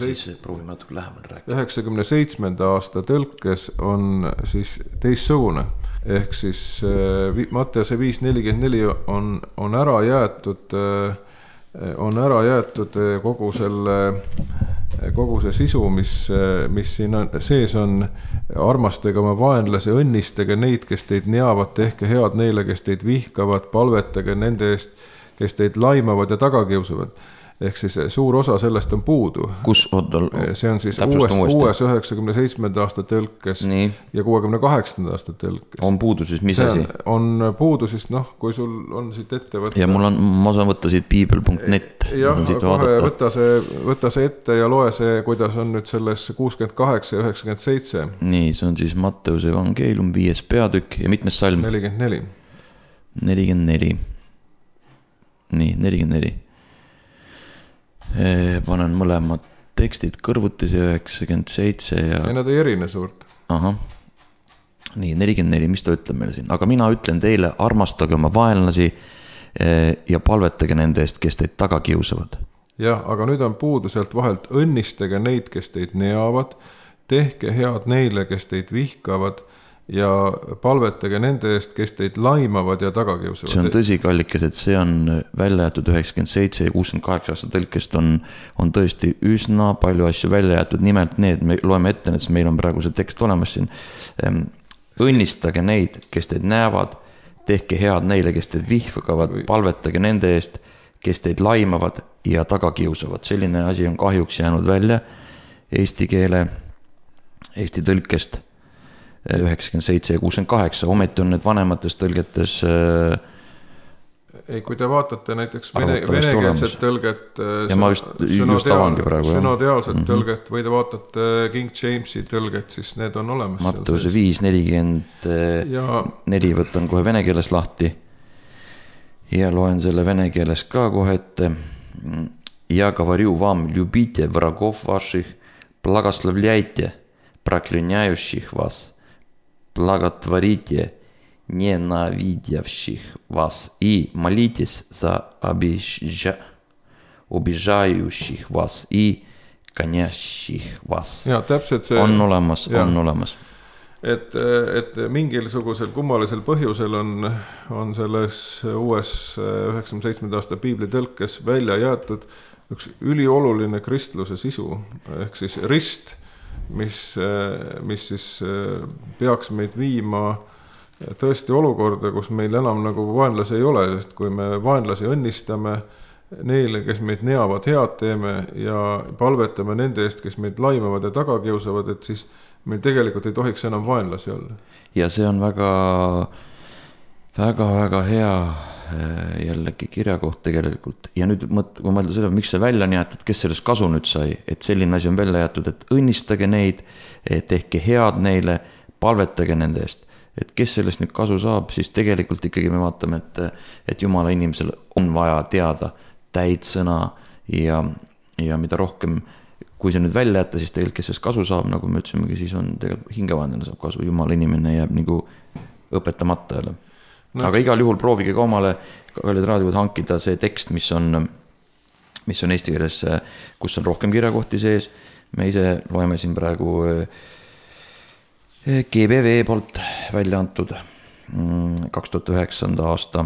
seitsmenda aasta tõlkes on siis teissugune. Ehk siis Mattuse viis nelikümmend neli on, on ära jäetud, on ära jäetud kogu selle, kogu see sisu, mis, mis siin on, sees on armastage oma vaenlase, õnnistage neid, kes teid neavad, tehke head neile, kes teid vihkavad, palvetage nende eest, kes teid laimavad ja tagakiusavad. Ehk siis suur osa sellest on puudu. Kus oddal? See on siis uues, uues üheksakümne seitsmenda aasta tõlkes nii. Ja kuuekümne kaheksanda aasta tõlkes. On puudu siis, mis asi? On puudu siis, noh, kui sul on siit ette võtta. Ja mul on, ma saan võtta siit piibel punkt net. Jah, kohe võtta see, võtta see ette ja loe see, kuidas on nüüd selles kuuskümmend kaheksa ja üheksakümmend seitse. Nii, see on siis Matteuse evangeelium, viies peatükk ja mitmes salm? nelikümmend neli. nelikümmend neli. Nii, nelikümmend neli. Panen mõlemad tekstid kõrvutis ja üheksakümmend seitse ja... ja nad ei erine suurt. Aha. Nii, nelikümmend neli, mis ta ütleb meile siin? Aga mina ütlen teile, armastage oma vaenlasi ja palvetage nende eest, kes teid taga kiusavad. Jah, aga nüüd on puudu sealt vahelt, õnnistage neid, kes teid neavad, tehke head neile, kes teid vihkavad ja palvetage nende eest, kes teid laimavad ja taga kiusavad. See on tõsi, kallikes, et see on välja jäetud üheksakümmend seitse ja kuuskümmend kaheksa aasta tõlkest on, on tõesti üsna palju asju välja jäetud. Nimelt need, me loeme ette, et meil on praegu see tekst olemas siin. Õnnistage neid, kes teid näevad, tehke head neile, kes teid vihkavad, palvetage nende eest, kes teid laimavad ja taga kiusavad. Selline asi on kahjuks jäänud välja eesti keele, eesti tõlkest. üheksakümmend seitse ja kuuskümmend kaheksa, ometi on need vanemates tõlgetes ei, kui te vaatate näiteks vene, venekeelset tõlget, ja ma just, just avangi praegu, sünodeaalset mm -hmm. tõlget või te vaatate King Jamesi tõlget, siis need on olemas. Matteuse viis nelikümmend neli võtan kohe vene keeles lahti ja loen selle vene keeles ka kohe ette. Ja говорю вам, любите врагов ваших, благословляйте проклиняющих вас, благотворите ненавидящих вас и молитесь за обижа... обижающих вас и конящих вас. Ja, täpselt see on olemas, ja. on olemas. Et, et mingisugusel kummalisel põhjusel on, on selles uues üheksakümne seitsmenda aasta piibli tõlkes välja jäetud üks ülioluline kristluse sisu, ehk siis rist, mis, mis siis peaks meid viima tõesti olukorda, kus meil enam nagu vaenlasi ei ole, sest kui me vaenlasi õnnistame neile, kes meid neavad, head teeme ja palvetame nende eest, kes meid laimavad ja taga kiusavad, et siis meil tegelikult ei tohiks enam vaenlasi olla. Ja see on väga, väga, väga hea jällegi kirjakoht tegelikult. Ja nüüd mõt, kui mõelda selle, miks see välja on jäetud, kes sellest kasu nüüd sai, et selline asi on välja jäetud, et õnnistage neid, tehke head neile, palvetage nende eest. Et kes sellest nüüd kasu saab, siis tegelikult ikkagi me vaatame, et, et Jumala inimesel on vaja teada täid sõna ja, ja mida rohkem, kui see nüüd välja jätta, siis tegelikult kes sellest kasu saab, nagu me ütlesimegi, siis on tegelikult hingevaenlane saab kasu, Jumala inimene jääb nagu õpetamata jälle. No, aga igal juhul proovige ka omale, kallid raadiod, hankida see tekst, mis on, mis on eesti keeles, kus on rohkem kirjakohti sees. Me ise loeme siin praegu G B V poolt välja antud kaks tuhat üheksa aasta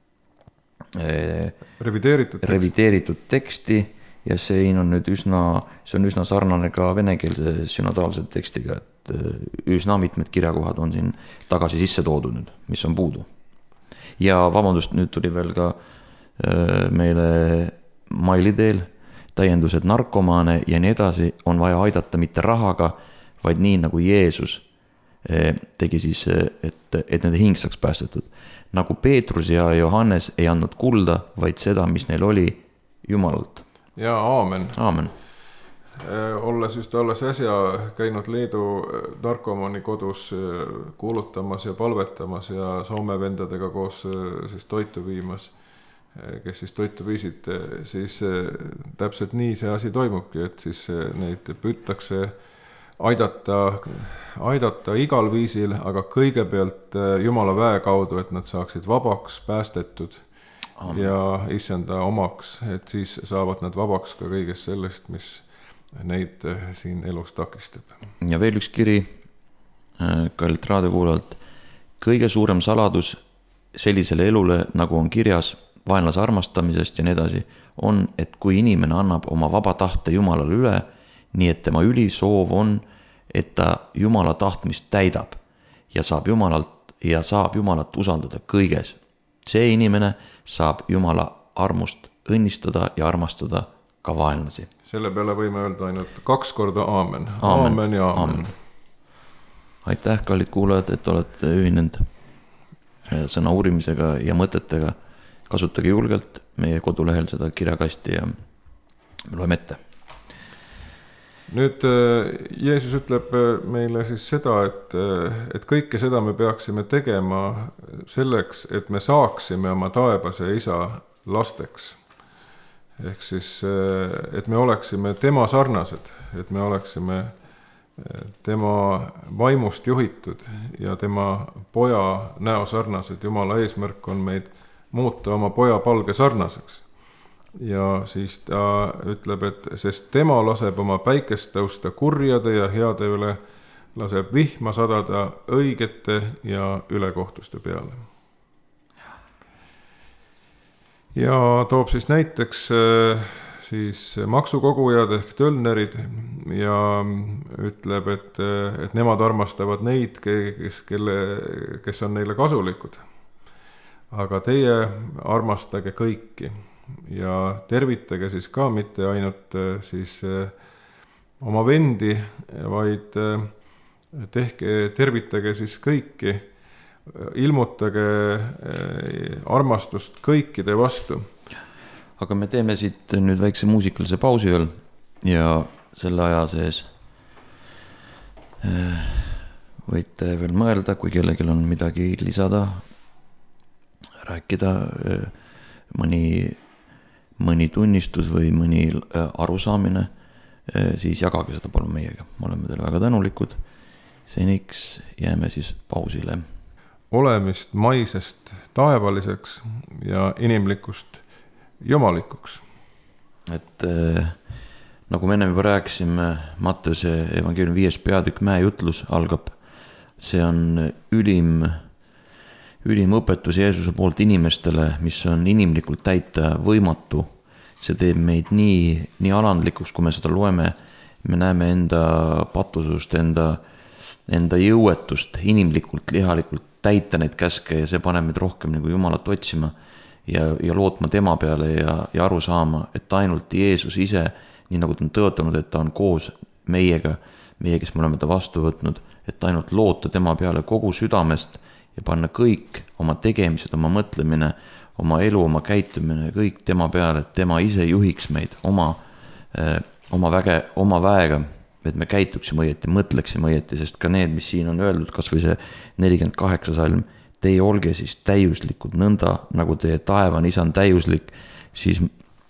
revideeritud, revideeritud teksti ja see on nüüd üsna, see on üsna sarnane ka venekeelse synodaalse tekstiga, et üsna mitmed kirjakohad on siin tagasi sisse toodud nüüd, mis on puudu. Ja vabandust, nüüd tuli veel ka meile maili teel täiendused narkomaane ja nii edasi on vaja aidata mitte rahaga, vaid nii nagu Jeesus tegi siis, et, et nende hing saaks päästetud. Nagu Peetrus ja Johannes ei andnud kulda, vaid seda, mis neil oli Jumalalt. Ja aamen. Aamen. Olles just alles äsja käinud Leedu narkomaani kodus kuulutamas ja palvetamas ja Soome vendadega koos siis toitu viimas, kes siis toitu viisid, siis täpselt nii see asi toimubki, et siis neid püütakse aidata, aidata igal viisil, aga kõigepealt Jumala väe kaudu, et nad saaksid vabaks, päästetud Amen. Ja issanda omaks, et siis saavad nad vabaks ka kõigest sellest, mis neid siin elus takistab. Ja veel üks kiri kallilt raadiokuulajalt. Kõige suurem saladus sellisele elule, nagu on kirjas vaenlase armastamisest ja nii edasi, on, et kui inimene annab oma vaba tahte Jumalale üle, nii et tema ülisoov on, et ta Jumala tahtmist täidab ja saab Jumalalt ja saab Jumalat usaldada kõiges. See inimene saab Jumala armust õnnistada ja armastada ka vaenlasi. Selle peale võime öelda ainult kaks korda aamen. Aamen, aamen ja aamen. aamen. Aitäh, kallid kuulajad, et olete ühinenud sõna uurimisega ja mõtetega. Kasutage julgelt meie kodulehel seda kirjakasti ja loeme ette. Nüüd Jeesus ütleb meile siis seda, et, et kõike seda me peaksime tegema selleks, et me saaksime oma taevase isa lasteks. Ehk siis, et me oleksime tema sarnased, et me oleksime tema vaimust juhitud ja tema poja näo sarnased. Jumala eesmärk on meid muuta oma poja palge sarnaseks. Ja siis ta ütleb, et sest tema laseb oma päikest tõusta kurjade ja heade üle, laseb vihma sadada õigete ja ülekohtuste peale. Ja toob siis näiteks siis maksukogujad ehk tölnerid ja ütleb, et, et nemad armastavad neid, kes, kelle, kes on neile kasulikud. Aga teie armastage kõiki. Ja tervitage siis ka mitte ainult siis oma vendi, vaid tehke, tervitage siis kõiki, ilmutage armastust kõikide vastu. Aga me teeme siit nüüd väikse muusikalise pausi veel ja selle aja sees võite veel mõelda, kui kellelgi on midagi lisada, rääkida, mõni, mõni tunnistus või mõni arusaamine, siis jagage seda palun meiega. Me oleme teile väga tänulikud. Seniks jääme siis pausile. Olemist maisest taevaliseks ja inimlikust jumalikuks. Et äh, nagu me ennem juba rääkisime, Matteuse evangeeliumi viies peatükk mäejutlus algab. See on ülim, ülim õpetus Jeesuse poolt inimestele, mis on inimlikult täita võimatu. See teeb meid nii, nii alandlikuks, kui me seda loeme. Me näeme enda patusust, enda, enda jõuetust inimlikult, lihalikult täita neid käske ja see paneb meid rohkem nagu Jumalat otsima ja, ja lootma tema peale ja, ja aru saama, et ainult Jeesus ise, nii nagu ta on tõotanud, et ta on koos meiega, meie, kes me oleme ta vastu võtnud, et ainult loota tema peale kogu südamest ja panna kõik oma tegemised, oma mõtlemine, oma elu, oma käitumine, kõik tema peale, et tema ise juhiks meid oma, eh, oma, väge, oma väega, et me käituksime õieti, mõtleksime õieti, sest ka need, mis siin on öeldud, kas või see nelikümmend kaheksa salm, teie olge siis täiuslikud nõnda, nagu teie taevan isa on täiuslik, siis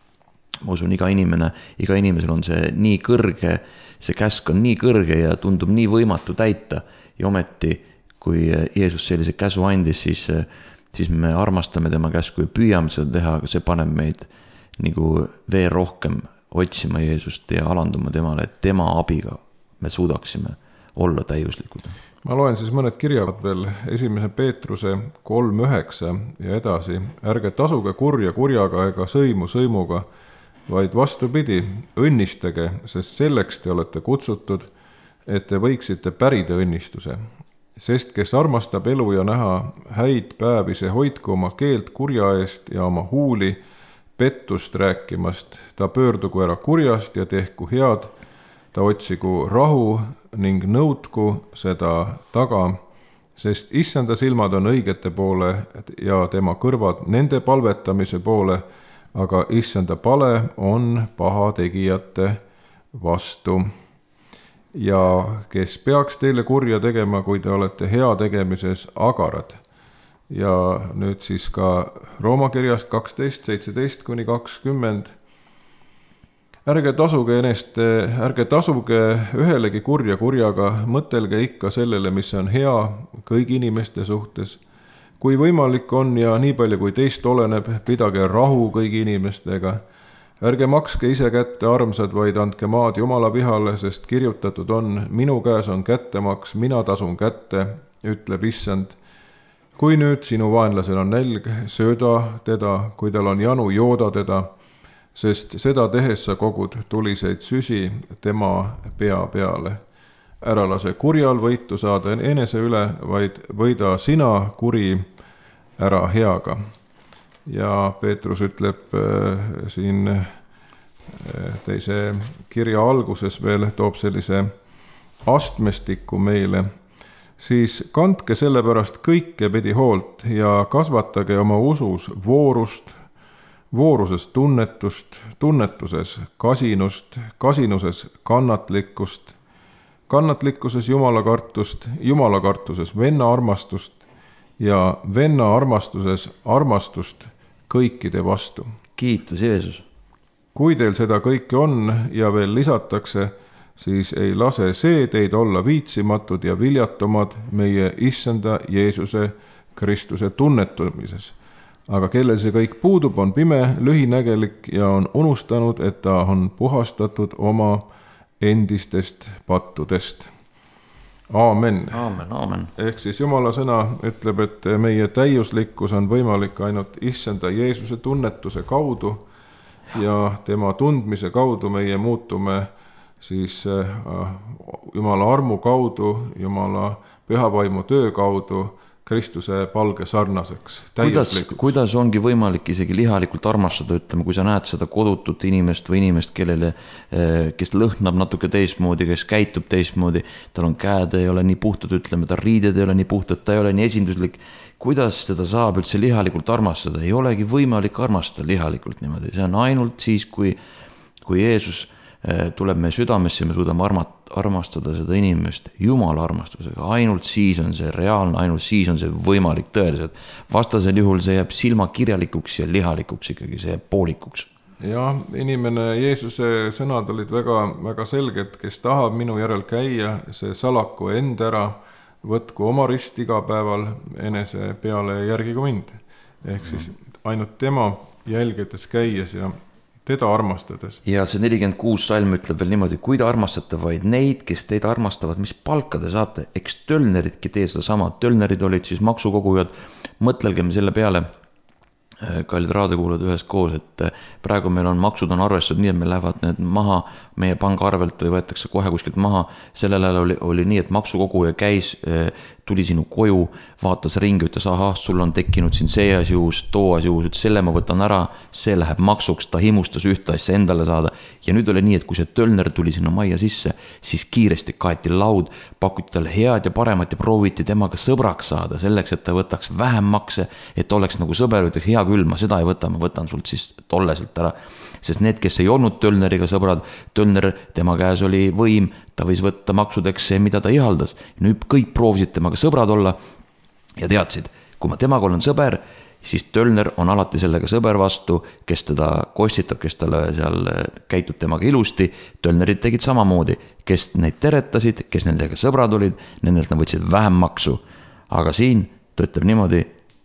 ma usun, iga inimene, iga inimesel on see nii kõrge, see käsk on nii kõrge ja tundub nii võimatu täita ja ometi, kui Jeesus sellise käsu andis, siis, siis me armastame tema käsku ja püüame seda teha, aga see paneb meid nagu veel rohkem otsima Jeesust ja alanduma temale, et tema abiga me suudaksime olla täiuslikud. Ma loen siis mõned kirjad veel esimese Peetruse kolm üheksa ja edasi. Ärge tasuge kurja kurjaga ega sõimu sõimuga, vaid vastupidi, õnnistage, sest selleks te olete kutsutud, et te võiksite pärida õnnistuse. Sest kes armastab elu ja näha häid päevi, see hoidku oma keelt kurja eest ja oma huuli pettust rääkimast, ta pöördugu ära kurjast ja tehku head, ta otsigu rahu ning nõudku seda taga, sest issanda silmad on õigete poole ja tema kõrvad nende palvetamise poole, aga issanda pale on pahategijate vastu. Ja kes peaks teile kurja tegema, kui te olete hea tegemises agarad. Ja nüüd siis ka Rooma kirjast kaksteist, seitseteist kuni kakskümmend. Ärge tasuge eneste, ärge tasuge ühelegi kurja kurjaga, mõtelge ikka sellele, mis on hea kõigi inimeste suhtes. Kui võimalik on ja nii palju kui teist oleneb, pidage rahu kõigi inimestega. Ärge makske ise kätte armsad, vaid andke maad Jumala vihale, sest kirjutatud on, minu käes on kättemaks, mina tasun kätte, ütleb issand. Kui nüüd sinu vaenlasel on nälg, sööda teda, kui tal on janu, jooda teda, sest seda tehes sa kogud tuliseid süsi tema pea peale. Ära lase kurjal võitu saada enese üle, vaid võida sina kuri ära heaga. Ja Peetrus ütleb äh, siin äh, teise kirja alguses veel, toob sellise astmestiku meile. Siis kandke sellepärast kõike pidi hoolt ja kasvatage oma usus voorust, vooruses tunnetust, tunnetuses kasinust, kasinuses kannatlikkust, kannatlikkuses jumalakartust, jumalakartuses venna armastust ja venna armastuses armastust kõikide vastu. Kiitus Jeesus. Kui teil seda kõike on ja veel lisatakse, siis ei lase see teid olla viitsimatud ja viljatumad meie issanda Jeesuse Kristuse tunnetumises. Aga kellel see kõik puudub, on pime, lühinägelik ja on unustanud, et ta on puhastatud oma endistest pattudest. Aamen. Aamen, aamen. Ehk siis Jumala sõna ütleb, et meie täiuslikkus on võimalik ainult issanda Jeesuse tunnetuse kaudu ja tema tundmise kaudu meie muutume siis Jumala armu kaudu, Jumala pühavaimu töö kaudu Kristuse palge sarnaseks, kuidas, täiuslikuks. kuidas ongi võimalik isegi lihalikult armastada, ütleme, kui sa näed seda kodutut inimest või inimest, kellele, kes lõhnab natuke teistmoodi, kes käitub teistmoodi, tal on käed ei ole nii puhtad, ütleme, ta riided ei ole nii puhtad, ta ei ole nii esinduslik. Kuidas seda saab üldse lihalikult armastada? Ei olegi võimalik armastada lihalikult niimoodi. See on ainult siis, kui, kui Jeesus tuleb meie südamesse ja me suudame armastada seda inimest Jumala armastusega. Ainult siis on see reaalne, ainult siis on see võimalik tõeliselt. Vastasel juhul see jääb silmakirjalikuks ja lihalikuks ikkagi, see jääb poolikuks. Ja inimene, Jeesuse sõnad olid väga, väga selged, kes tahab minu järel käia, see salaku end ära, võtku oma rist iga päeval enese peale ja järgigu mind. Ehk siis ainult tema jälgedes käies ja teda armastades. Ja see nelikümmend kuus salm ütleb veel niimoodi, kui te armastate vaid neid, kes teid armastavad, mis palka te saate, eks tölneridki tee seda sama. Tölnerid olid siis maksukogujad, mõtlelgem selle peale, kallid raadiokuulajad ühes koos, et praegu meil on maksud on arvestatud nii, et meil lähevad need maha meie pangaarvelt või võetakse kohe kuskilt maha. Sellel ajal oli, oli nii, et maksukoguja käis, tuli sinu koju, vaatas ringi, ütles, ahah, sul on tekkinud siin see asi uus, too asi uus, ütles, selle ma võtan ära, see läheb maksuks, ta himustas ühte asja endale saada. Ja nüüd oli nii, et kui see tölner tuli sinna majja sisse, siis kiiresti kaeti laud, pakuti talle head ja paremat ja prooviti temaga sõbraks saada, selleks, et ta võtaks vähem makse, et oleks nagu sõber, ütleks, hea küll, ma seda ei võta, ma võtan sult siis tolleselt ära. Sest need, kes ei olnud tölneriga sõbrad, tölner, tema käes oli võim, ta võis võtta maksudeks see, mida ta ihaldas. Nüüd kõik proovisid temaga sõbrad olla ja teadsid, kui ma temaga olen sõber, siis tölner on alati sellega sõber vastu, kes teda kostitab, kes talle seal käitub temaga ilusti. Tölnerid tegid samamoodi, kes neid teretasid, kes nendega sõbrad olid, nendelt nad võtsid vähem maksu. Aga siin ta ütleb niimoodi,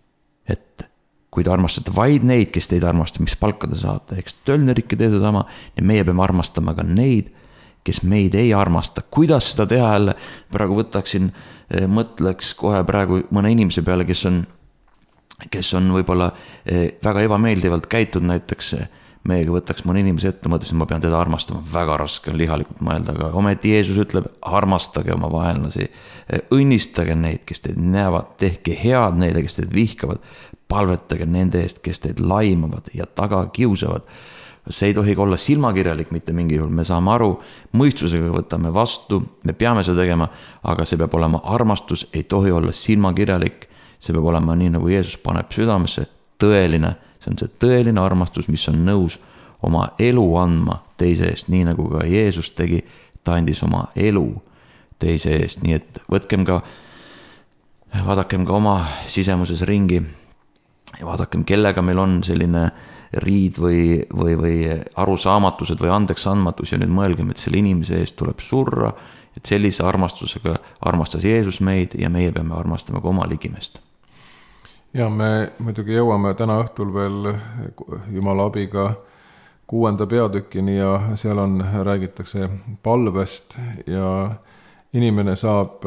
et kui te armastate vaid neid, kes teid armastab, mis palka te saate, eks tölnerikki tee seda sama, ja meie peame armastama ka neid, kes meid ei armasta. Kuidas seda teha jälle? Praegu võtaksin, mõtleks kohe praegu mõne inimese peale, kes on, kes on võib-olla väga ebameeldivalt käitud näiteks, meiega võtaks mõne inimese ette, mõtlesin, ma pean teda armastama, väga raske on lihalikult mõelda, aga ometi Jeesus ütleb, armastage oma vaenlasi, õnnistage neid, kes teid näevad, tehke head neile, kes teid vihkavad, palvetage nende eest, kes teid laimavad ja taga kiusavad. See ei tohi olla silmakirjalik mitte mingi juhul, me saame aru, mõistusega võtame vastu, me peame seda tegema, aga see peab olema armastus, ei tohi olla silmakirjalik, see peab olema nii, nagu Jeesus paneb südamesse, tõeline, see on see tõeline armastus, mis on nõus oma elu andma teise eest, nii nagu ka Jeesus tegi, ta andis oma elu teise eest, nii et võtkem ka, vaadakem ka oma sisemuses ringi ja vaadakem, kellega meil on selline riid või, või, või arusaamatused või andeks andmatus ja nüüd mõelgem, et selle inimese eest tuleb surra, et sellise armastusega armastas Jeesus meid ja meie peame armastama ka oma ligimest. Ja me muidugi jõuame täna õhtul veel Jumala abiga kuuenda peatükini ja seal on, räägitakse palvest ja inimene saab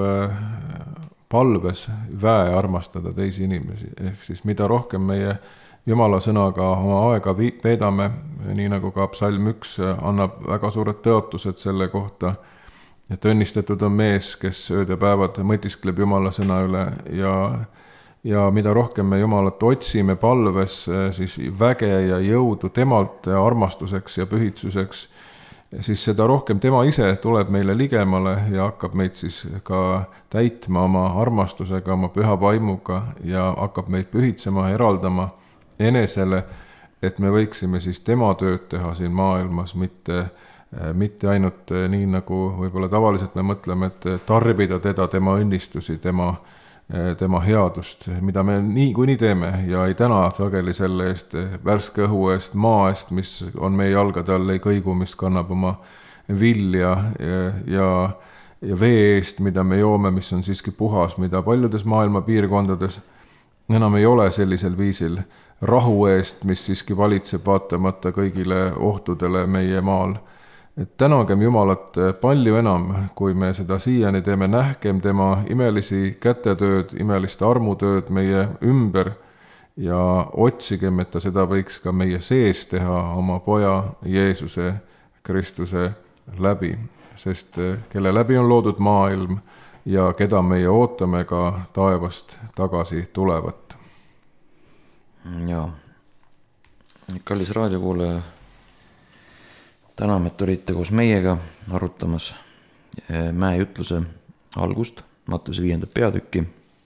palves väe armastada teisi inimesi. Ehk siis mida rohkem meie Jumala sõnaga oma aega veedame, nii nagu ka psalm üks annab väga suured tõotused selle kohta, et õnnistatud on mees, kes ööd ja päevad mõtiskleb Jumala sõna üle ja, ja mida rohkem me Jumalat otsime palves, siis väge ja jõudu temalt armastuseks ja pühitsuseks, siis seda rohkem tema ise tuleb meile ligemale ja hakkab meid siis ka täitma oma armastusega, oma püha vaimuga ja hakkab meid pühitsema, eraldama enesele, et me võiksime siis tema tööd teha siin maailmas, mitte, mitte ainult nii, nagu võib-olla tavaliselt me mõtleme, et tarbida teda, tema õnnistusi, tema, tema headust, mida me nii kui nii teeme ja ei täna sageli selle eest, värske õhu eest, maa eest, mis on meie jalgade all, ei kõigu, mis kannab oma vilja ja, ja, ja vee eest, mida me joome, mis on siiski puhas, mida paljudes maailma piirkondades enam ei ole sellisel viisil, rahu eest, mis siiski valitseb vaatamata kõigile ohtudele meie maal. Et tänagem Jumalat palju enam, kui me seda siiani teeme, nähkem tema imelisi kätetööd, imelist armutööd meie ümber ja otsigem, et ta seda võiks ka meie sees teha oma poja Jeesuse Kristuse läbi, sest kelle läbi on loodud maailm, ja keda meie ootame ka taevast tagasi tulevat. Jaa, kallis raadiokuulaja, täname, et olite koos meiega arutamas mäejutluse algust, Matteuse viiendat peatükki.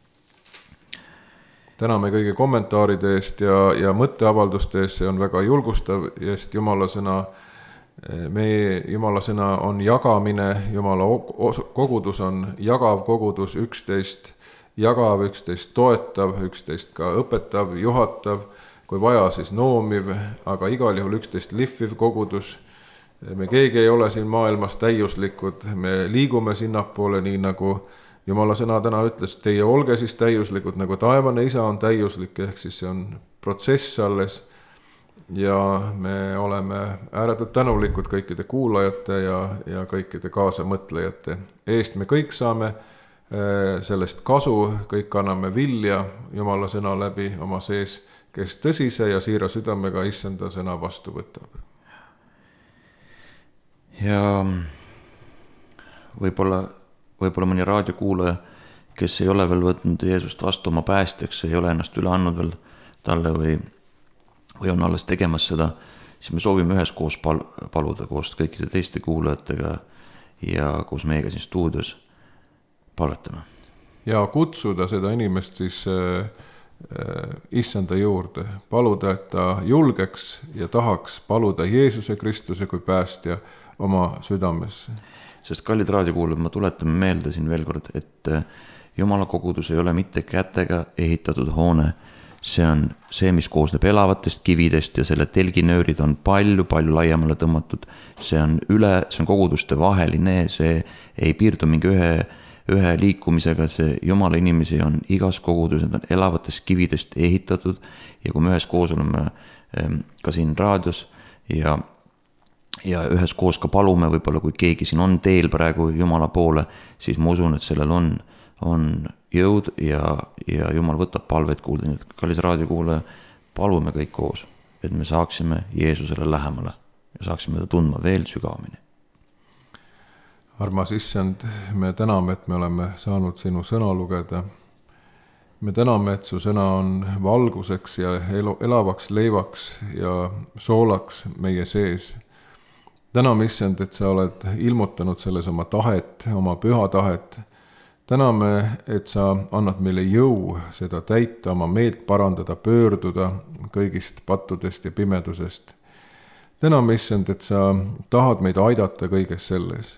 Täname kõigi kommentaaride eest ja, ja mõtteavalduste eest, see on väga julgustav, sest Jumala sõna, meie Jumala sõna on jagamine, Jumala kogudus on jagav kogudus, üksteist jagav, üksteist toetav, üksteist ka õpetav, juhatav, kui vaja, siis noomiv, aga igal juhul üksteist lihviv kogudus. Me keegi ei ole siin maailmas täiuslikud, me liigume sinnapoole, nii nagu Jumala sõna täna ütles, teie olge siis täiuslikud, nagu taevane isa on täiuslik, ehk siis see on protsess alles. Ja me oleme ääretult tänulikud kõikide kuulajate ja, ja kõikide kaasamõtlejate eest. Me kõik saame sellest kasu, kõik anname vilja Jumala sõna läbi oma sees, kes tõsise ja siira südamega issanda sõna vastu võtab. Ja võib-olla, võib-olla mõni raadiokuulaja, kes ei ole veel võtnud Jeesust vastu oma päästjaks, ei ole ennast üle andnud veel talle või, või on alles tegemas seda, siis me soovime üheskoos pal- paluda koos kõikide teiste kuulajatega ja koos meiega siin stuudios palvetame. Ja kutsuda seda inimest siis äh, äh, issanda juurde, paluda, et ta julgeks ja tahaks paluda Jeesuse Kristuse kui päästja oma südamesse. Sest kallid raadiokuulajad, ma tuletame meelde siin veel kord, et Jumala kogudus ei ole mitte kätega ehitatud hoone. See on see, mis koosneb elavatest kividest ja selle telginöörid on palju, palju laiemale tõmmatud. See on üle, see on koguduste vaheline, see ei piirdu mingi ühe, ühe liikumisega, see Jumala inimesi on igas kogudus, need on elavatest kividest ehitatud ja kui me ühes koos oleme ka siin raadios ja ja ühes koos ka palume, võib-olla kui keegi siin on teel praegu Jumala poole, siis ma usun, et sellel on, on jõud ja, ja Jumal võtab palveid kuulda. Nii et kallis raadiokuulaja, palume kõik koos, et me saaksime Jeesusele lähemale ja saaksime ta tundma veel sügavamini. Armas issand, me täname, et me oleme saanud sinu sõna lugeda. Me täname, et su sõna on valguseks ja elu, elavaks leivaks ja soolaks meie sees. Täname, issand, et sa oled ilmutanud selles oma tahet, oma püha tahet. Täname, et sa annad meile jõu seda täita, oma meelt parandada, pöörduda kõigist pattudest ja pimedusest. Täname, issand, et sa tahad meid aidata kõiges selles.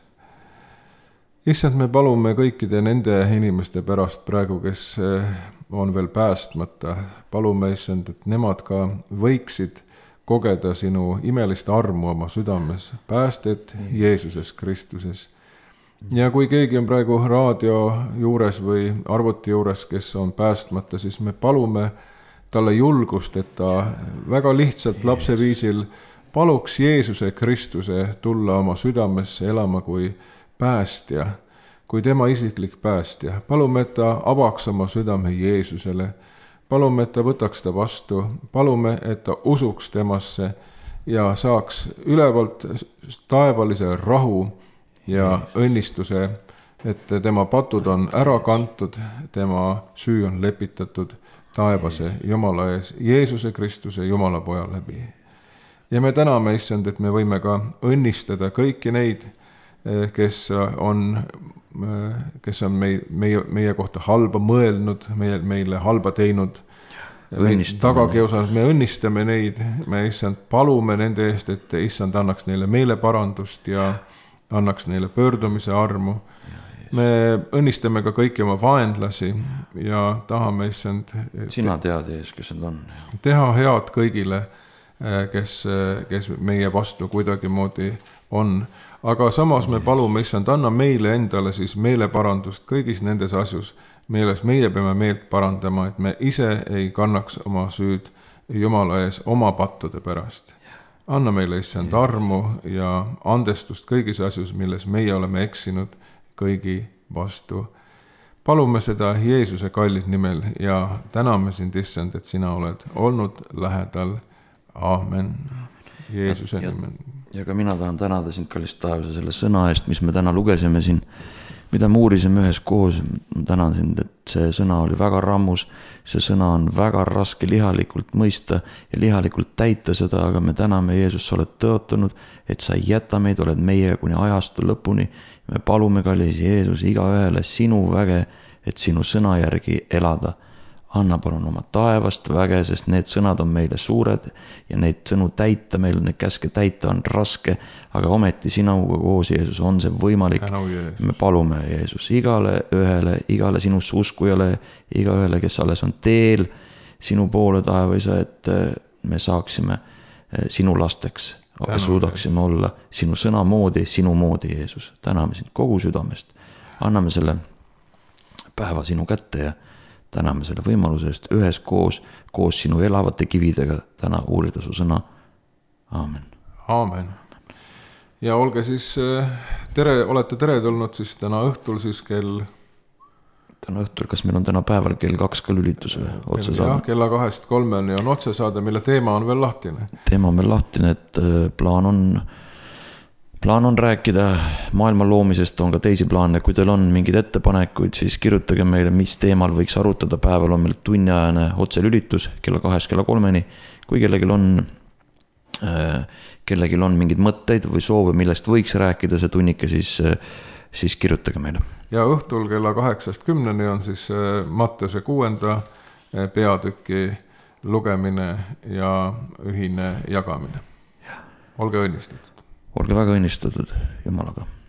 Issand, me palume kõikide nende inimeste pärast praegu, kes on veel päästmata. Palume, issand, et nemad ka võiksid kogeda sinu imelist armu oma südames, päästet Jeesuses Kristuses. Ja kui keegi on praegu raadio juures või arvuti juures, kes on päästmata, siis me palume talle julgust, et ta väga lihtsalt lapseviisil paluks Jeesuse Kristuse tulla oma südamesse elama kui päästja, kui tema isiklik päästja. Palume, et ta avaks oma südame Jeesusele. Palume, et ta võtaks ta vastu, palume, et ta usuks temasse ja saaks ülevalt taevalise rahu ja õnnistuse, et tema patud on ära kantud, tema süü on lepitatud taevase Jumala ees, Jeesuse Kristuse Jumala poja läbi. Ja me täname, issand, et me võime ka õnnistada kõiki neid, kes on, kes on meie, meie, meie kohta halba mõelnud, meie, meile halba teinud, tagakiusanud, me õnnistame neid, me issand palume nende eest, et issand annaks neile meeleparandust ja annaks neile pöördumise armu. Me õnnistame ka kõiki oma vaenlasi ja tahame issand sina tead ees, kes need on. Teha head kõigile, kes, kes meie vastu kuidagi moodi on. Aga samas me palume, issand, anna meile endale siis meeleparandust kõigis nendes asjus, meeles meie peame meelt parandama, et me ise ei kannaks oma süüd Jumala ees oma pattude pärast. Anna meile, issand, armu ja andestust kõigis asjus, milles meie oleme eksinud kõigi vastu. Palume seda Jeesuse kallid nimel ja täname sind, issand, et sina oled olnud lähedal. Aamen. Jeesuse nimel. Ja ka mina tahan tänada sind, kallist taevas, selle sõna eest, mis me täna lugesime siin, mida me uurisime ühes koos, ma tänan sind, et see sõna oli väga rammus, see sõna on väga raske lihalikult mõista ja lihalikult täita seda, aga me täname, Jeesus, sa oled tõotanud, et sa ei jäta meid, oled meiega kuni ajastu lõpuni. Me palume, kallis Jeesus, iga ühele sinu väge, et sinu sõna järgi elada. Anna palun oma taevast väge, sest need sõnad on meile suured ja neid sõnu täita, meil need käske täita on raske, aga ometi sinuga koos, Jeesus, on see võimalik. Me palume, Jeesus, igale ühele, igale sinusse uskujale, iga ühele, kes alles on teel sinu poole, taevaisa, et me saaksime sinu lasteks, aga suudaksime olla sinu sõna moodi, sinu moodi, Jeesus. Täname sind kogu südamest. Anname selle päeva sinu kätte ja täname selle võimaluse eest ühes koos, koos sinu elavate kividega täna uurida su sõna. Aamen. Aamen. Ja olge siis tere, olete tere tulnud siis täna õhtul siis kell... Täna õhtul, kas meil on täna päeval kell kaks ka lülitus või otse saada? Jah, kella kahest kolmeni on otse saada, mille teema on veel lahtine. Teema on veel lahtine, et plaan on... Plaan on rääkida maailma loomisest, on ka teisi plaane. Kui teil on mingid ettepanekuid, siis kirjutage meile, mis teemal võiks arutada. Päeval on meil tunniajane otselülitus kella kahest kella kolmeni. Kui kellegil on, äh, kellegil on mingid mõtteid või soove, millest võiks rääkida see tunnike, siis, siis kirjutage meile. Ja õhtul kella kaheksast kümneni on siis Matteuse kuuenda peatüki lugemine ja ühine jagamine. Olge õnnistatud. Olge väga õnnistatud Jumalaga.